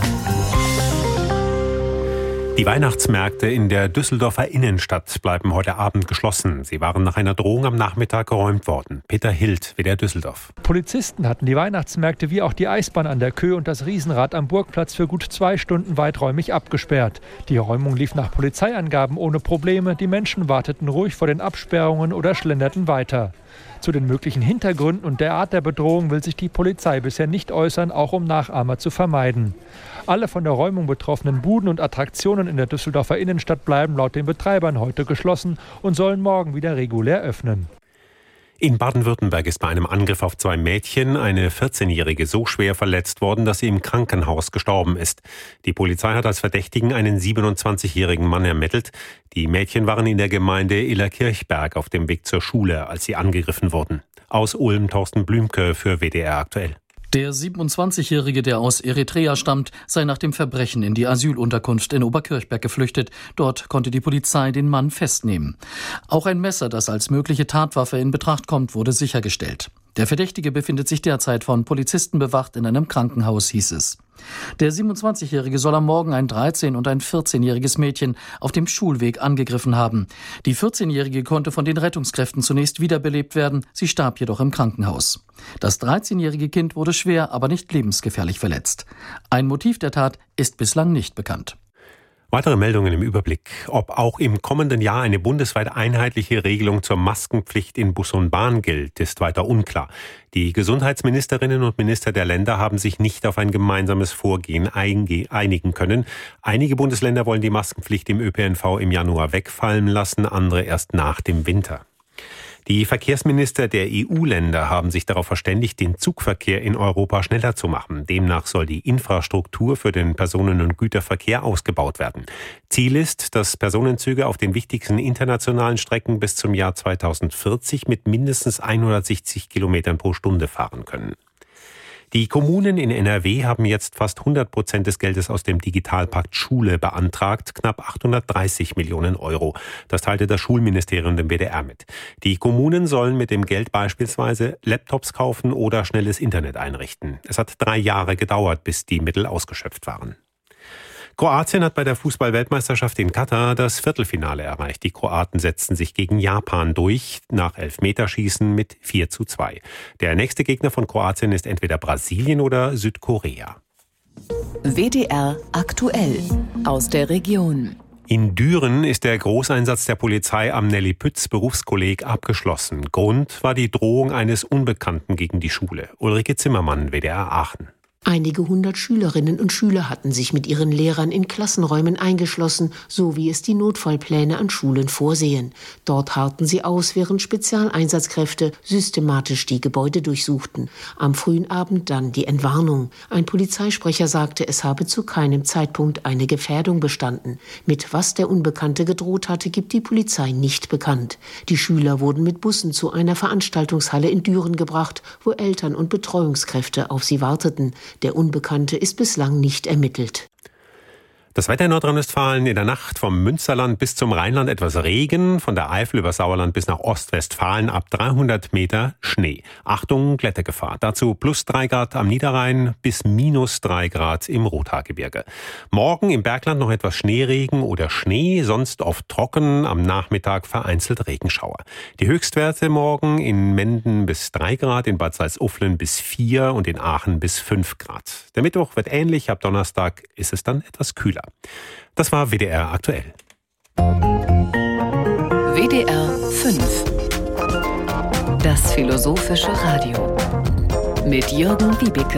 Die Weihnachtsmärkte in der Düsseldorfer Innenstadt bleiben heute Abend geschlossen. Sie waren nach einer Drohung am Nachmittag geräumt worden. Peter Hild, WDR Düsseldorf. Polizisten hatten die Weihnachtsmärkte wie auch die Eisbahn an der Kö und das Riesenrad am Burgplatz für gut 2 Stunden weiträumig abgesperrt. Die Räumung lief nach Polizeiangaben ohne Probleme. Die Menschen warteten ruhig vor den Absperrungen oder schlenderten weiter. Zu den möglichen Hintergründen und der Art der Bedrohung will sich die Polizei bisher nicht äußern, auch um Nachahmer zu vermeiden. Alle von der Räumung betroffenen Buden und Attraktionen in der Düsseldorfer Innenstadt bleiben laut den Betreibern heute geschlossen und sollen morgen wieder regulär öffnen. In Baden-Württemberg ist bei einem Angriff auf 2 Mädchen eine 14-Jährige so schwer verletzt worden, dass sie im Krankenhaus gestorben ist. Die Polizei hat als Verdächtigen einen 27-jährigen Mann ermittelt. Die Mädchen waren in der Gemeinde Illerkirchberg auf dem Weg zur Schule, als sie angegriffen wurden. Aus Ulm Thorsten Blümke für WDR aktuell. Der 27-Jährige, der aus Eritrea stammt, sei nach dem Verbrechen in die Asylunterkunft in Oberkirchberg geflüchtet. Dort konnte die Polizei den Mann festnehmen. Auch ein Messer, das als mögliche Tatwaffe in Betracht kommt, wurde sichergestellt. Der Verdächtige befindet sich derzeit von Polizisten bewacht in einem Krankenhaus, hieß es. Der 27-Jährige soll am Morgen ein 13- und ein 14-jähriges Mädchen auf dem Schulweg angegriffen haben. Die 14-Jährige konnte von den Rettungskräften zunächst wiederbelebt werden, sie starb jedoch im Krankenhaus. Das 13-jährige Kind wurde schwer, aber nicht lebensgefährlich verletzt. Ein Motiv der Tat ist bislang nicht bekannt. Weitere Meldungen im Überblick. Ob auch im kommenden Jahr eine bundesweit einheitliche Regelung zur Maskenpflicht in Bus und Bahn gilt, ist weiter unklar. Die Gesundheitsministerinnen und Minister der Länder haben sich nicht auf ein gemeinsames Vorgehen einigen können. Einige Bundesländer wollen die Maskenpflicht im ÖPNV im Januar wegfallen lassen, andere erst nach dem Winter. Die Verkehrsminister der EU-Länder haben sich darauf verständigt, den Zugverkehr in Europa schneller zu machen. Demnach soll die Infrastruktur für den Personen- und Güterverkehr ausgebaut werden. Ziel ist, dass Personenzüge auf den wichtigsten internationalen Strecken bis zum Jahr 2040 mit mindestens 160 Kilometern pro Stunde fahren können. Die Kommunen in NRW haben jetzt fast 100% des Geldes aus dem Digitalpakt Schule beantragt, knapp 830 Millionen Euro. Das teilte das Schulministerium dem WDR mit. Die Kommunen sollen mit dem Geld beispielsweise Laptops kaufen oder schnelles Internet einrichten. Es hat 3 Jahre gedauert, bis die Mittel ausgeschöpft waren. Kroatien hat bei der Fußball-Weltmeisterschaft in Katar das Viertelfinale erreicht. Die Kroaten setzten sich gegen Japan durch, nach Elfmeterschießen mit 4:2. Der nächste Gegner von Kroatien ist entweder Brasilien oder Südkorea. WDR aktuell aus der Region. In Düren ist der Großeinsatz der Polizei am Nelly-Pütz-Berufskolleg abgeschlossen. Grund war die Drohung eines Unbekannten gegen die Schule. Ulrike Zimmermann, WDR Aachen. Einige hundert Schülerinnen und Schüler hatten sich mit ihren Lehrern in Klassenräumen eingeschlossen, so wie es die Notfallpläne an Schulen vorsehen. Dort harrten sie aus, während Spezialeinsatzkräfte systematisch die Gebäude durchsuchten. Am frühen Abend dann die Entwarnung. Ein Polizeisprecher sagte, es habe zu keinem Zeitpunkt eine Gefährdung bestanden. Mit was der Unbekannte gedroht hatte, gibt die Polizei nicht bekannt. Die Schüler wurden mit Bussen zu einer Veranstaltungshalle in Düren gebracht, wo Eltern und Betreuungskräfte auf sie warteten. Der Unbekannte ist bislang nicht ermittelt. Das Wetter in Nordrhein-Westfalen: in der Nacht vom Münsterland bis zum Rheinland etwas Regen, von der Eifel über Sauerland bis nach Ostwestfalen ab 300 Meter Schnee. Achtung, Glättegefahr. Dazu +3 Grad am Niederrhein bis -3 Grad im Rothaargebirge. Morgen im Bergland noch etwas Schneeregen oder Schnee, sonst oft trocken, am Nachmittag vereinzelt Regenschauer. Die Höchstwerte morgen in Menden bis 3 Grad, in Bad Salzuflen bis 4 und in Aachen bis 5 Grad. Der Mittwoch wird ähnlich, ab Donnerstag ist es dann etwas kühler. Das war WDR aktuell. WDR 5. Das philosophische Radio. Mit Jürgen Wiebeke.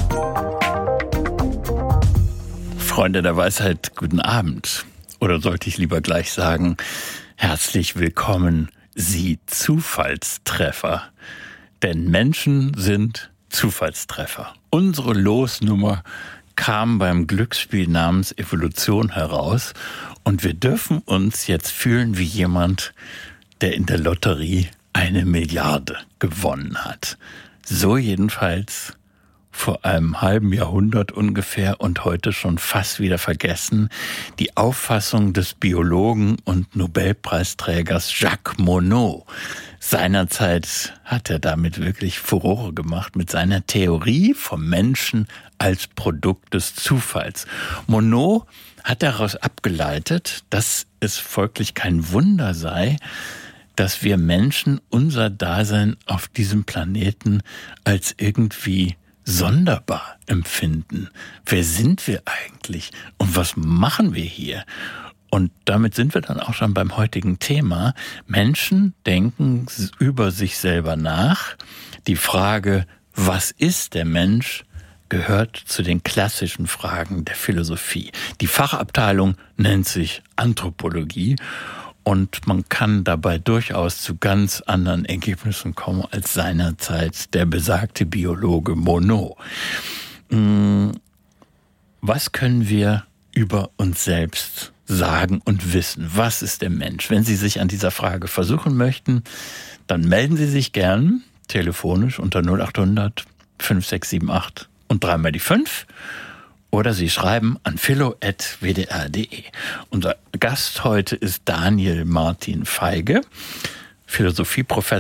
Freunde der Weisheit, guten Abend. Oder sollte ich lieber gleich sagen, herzlich willkommen, Sie Zufallstreffer. Denn Menschen sind Zufallstreffer. Unsere Losnummer kam beim Glücksspiel namens Evolution heraus und wir dürfen uns jetzt fühlen wie jemand, der in der Lotterie 1 Milliarde gewonnen hat. So jedenfalls vor einem halben Jahrhundert ungefähr und heute schon fast wieder vergessen, die Auffassung des Biologen und Nobelpreisträgers Jacques Monod. Seinerzeit hat er damit wirklich Furore gemacht mit seiner Theorie vom Menschen als Produkt des Zufalls. Monod hat daraus abgeleitet, dass es folglich kein Wunder sei, dass wir Menschen unser Dasein auf diesem Planeten als irgendwie sonderbar empfinden. Wer sind wir eigentlich und was machen wir hier? Und damit sind wir dann auch schon beim heutigen Thema. Menschen denken über sich selber nach. Die Frage, was ist der Mensch, gehört zu den klassischen Fragen der Philosophie. Die Fachabteilung nennt sich Anthropologie und man kann dabei durchaus zu ganz anderen Ergebnissen kommen als seinerzeit der besagte Biologe Monod. Was können wir über uns selbst sagen und wissen? Was ist der Mensch? Wenn Sie sich an dieser Frage versuchen möchten, dann melden Sie sich gern telefonisch unter 0800 5678 und 3 mal die 5 oder Sie schreiben an philo@wdr.de. Unser Gast heute ist Daniel Martin Feige, Philosophieprofessor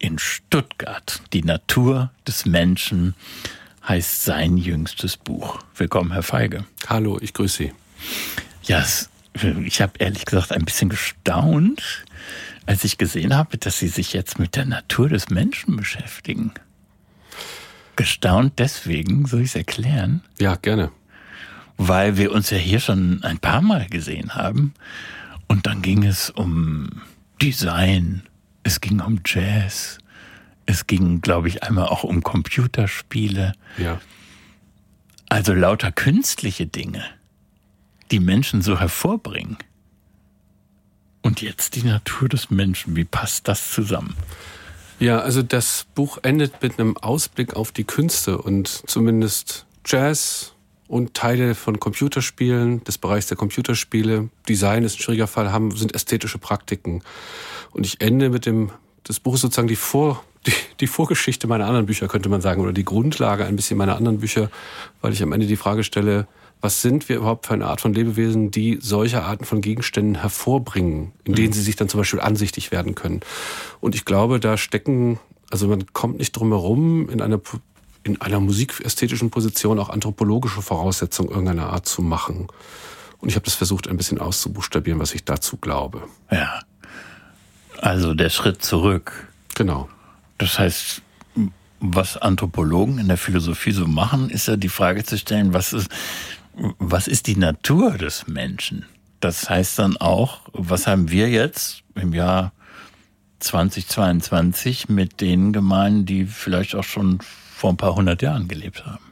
in Stuttgart. Die Natur des Menschen heißt sein jüngstes Buch. Willkommen, Herr Feige. Hallo, ich grüße Sie. Ja, ich habe ehrlich gesagt ein bisschen gestaunt, als ich gesehen habe, dass Sie sich jetzt mit der Natur des Menschen beschäftigen. Gestaunt deswegen, soll ich es erklären? Ja, gerne. Weil wir uns ja hier schon ein paar Mal gesehen haben. Und dann ging es um Design, es ging um Jazz, es ging, glaube ich, einmal auch um Computerspiele. Ja. Also lauter künstliche Dinge, die Menschen so hervorbringen. Und jetzt die Natur des Menschen. Wie passt das zusammen? Ja, also das Buch endet mit einem Ausblick auf die Künste und zumindest Jazz und Teile von Computerspielen, des Bereichs der Computerspiele. Design ist ein schwieriger Fall, sind ästhetische Praktiken. Und ich ende mit das Buch ist sozusagen die Vorgeschichte meiner anderen Bücher, könnte man sagen, oder die Grundlage ein bisschen meiner anderen Bücher, weil ich am Ende die Frage stelle, was sind wir überhaupt für eine Art von Lebewesen, die solche Arten von Gegenständen hervorbringen, in denen sie sich dann zum Beispiel ansichtig werden können. Und ich glaube, da man kommt nicht drum herum, in einer musikästhetischen Position auch anthropologische Voraussetzungen irgendeiner Art zu machen. Und ich habe das versucht, ein bisschen auszubuchstabieren, was ich dazu glaube. Ja, also der Schritt zurück. Genau. Das heißt, was Anthropologen in der Philosophie so machen, ist ja die Frage zu stellen, was ist die Natur des Menschen? Das heißt dann auch, was haben wir jetzt im Jahr 2022 mit denen gemein, die vielleicht auch schon vor ein paar 100 Jahren gelebt haben?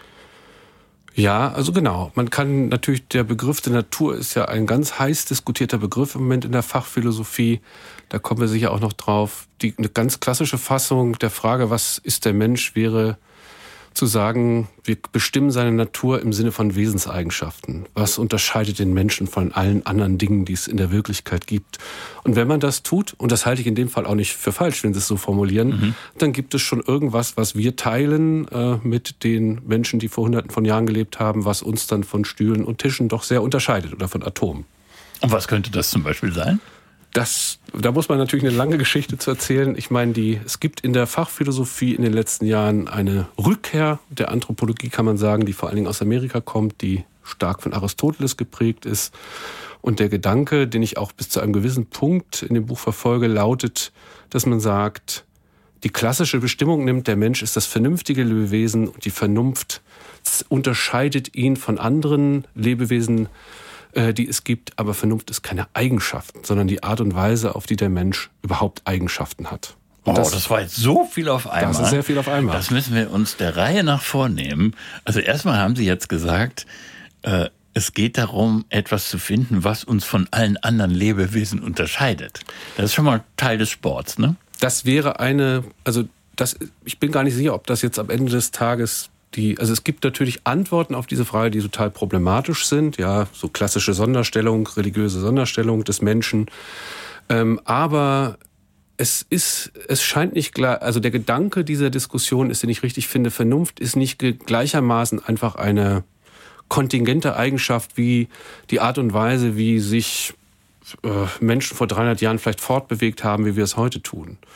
Ja, also genau. Man kann natürlich, der Begriff der Natur ist ja ein ganz heiß diskutierter Begriff im Moment in der Fachphilosophie. Da kommen wir sicher auch noch drauf. Eine ganz klassische Fassung der Frage, was ist der Mensch, wäre zu sagen, wir bestimmen seine Natur im Sinne von Wesenseigenschaften. Was unterscheidet den Menschen von allen anderen Dingen, die es in der Wirklichkeit gibt? Und wenn man das tut, und das halte ich in dem Fall auch nicht für falsch, wenn Sie es so formulieren, dann gibt es schon irgendwas, was wir teilen mit den Menschen, die vor Hunderten von Jahren gelebt haben, was uns dann von Stühlen und Tischen doch sehr unterscheidet oder von Atomen. Und was könnte das zum Beispiel sein? Da muss man natürlich eine lange Geschichte zu erzählen. Ich meine, es gibt in der Fachphilosophie in den letzten Jahren eine Rückkehr der Anthropologie, kann man sagen, die vor allen Dingen aus Amerika kommt, die stark von Aristoteles geprägt ist. Und der Gedanke, den ich auch bis zu einem gewissen Punkt in dem Buch verfolge, lautet, dass man sagt, die klassische Bestimmung nimmt, der Mensch ist das vernünftige Lebewesen und die Vernunft unterscheidet ihn von anderen Lebewesen, die es gibt, aber Vernunft ist keine Eigenschaft, sondern die Art und Weise, auf die der Mensch überhaupt Eigenschaften hat. Und das war jetzt so viel auf einmal. Das ist sehr viel auf einmal. Das müssen wir uns der Reihe nach vornehmen. Also erstmal haben Sie jetzt gesagt, es geht darum, etwas zu finden, was uns von allen anderen Lebewesen unterscheidet. Das ist schon mal Teil des Sports, ne? Das wäre ich bin gar nicht sicher, ob das jetzt am Ende des Tages es gibt natürlich Antworten auf diese Frage, die total problematisch sind. Ja, so klassische Sonderstellung, religiöse Sonderstellung des Menschen. Aber es scheint nicht klar, also der Gedanke dieser Diskussion ist, den ich richtig finde, Vernunft ist nicht gleichermaßen einfach eine kontingente Eigenschaft wie die Art und Weise, wie sich Menschen vor 300 Jahren vielleicht fortbewegt haben, wie wir es heute tun.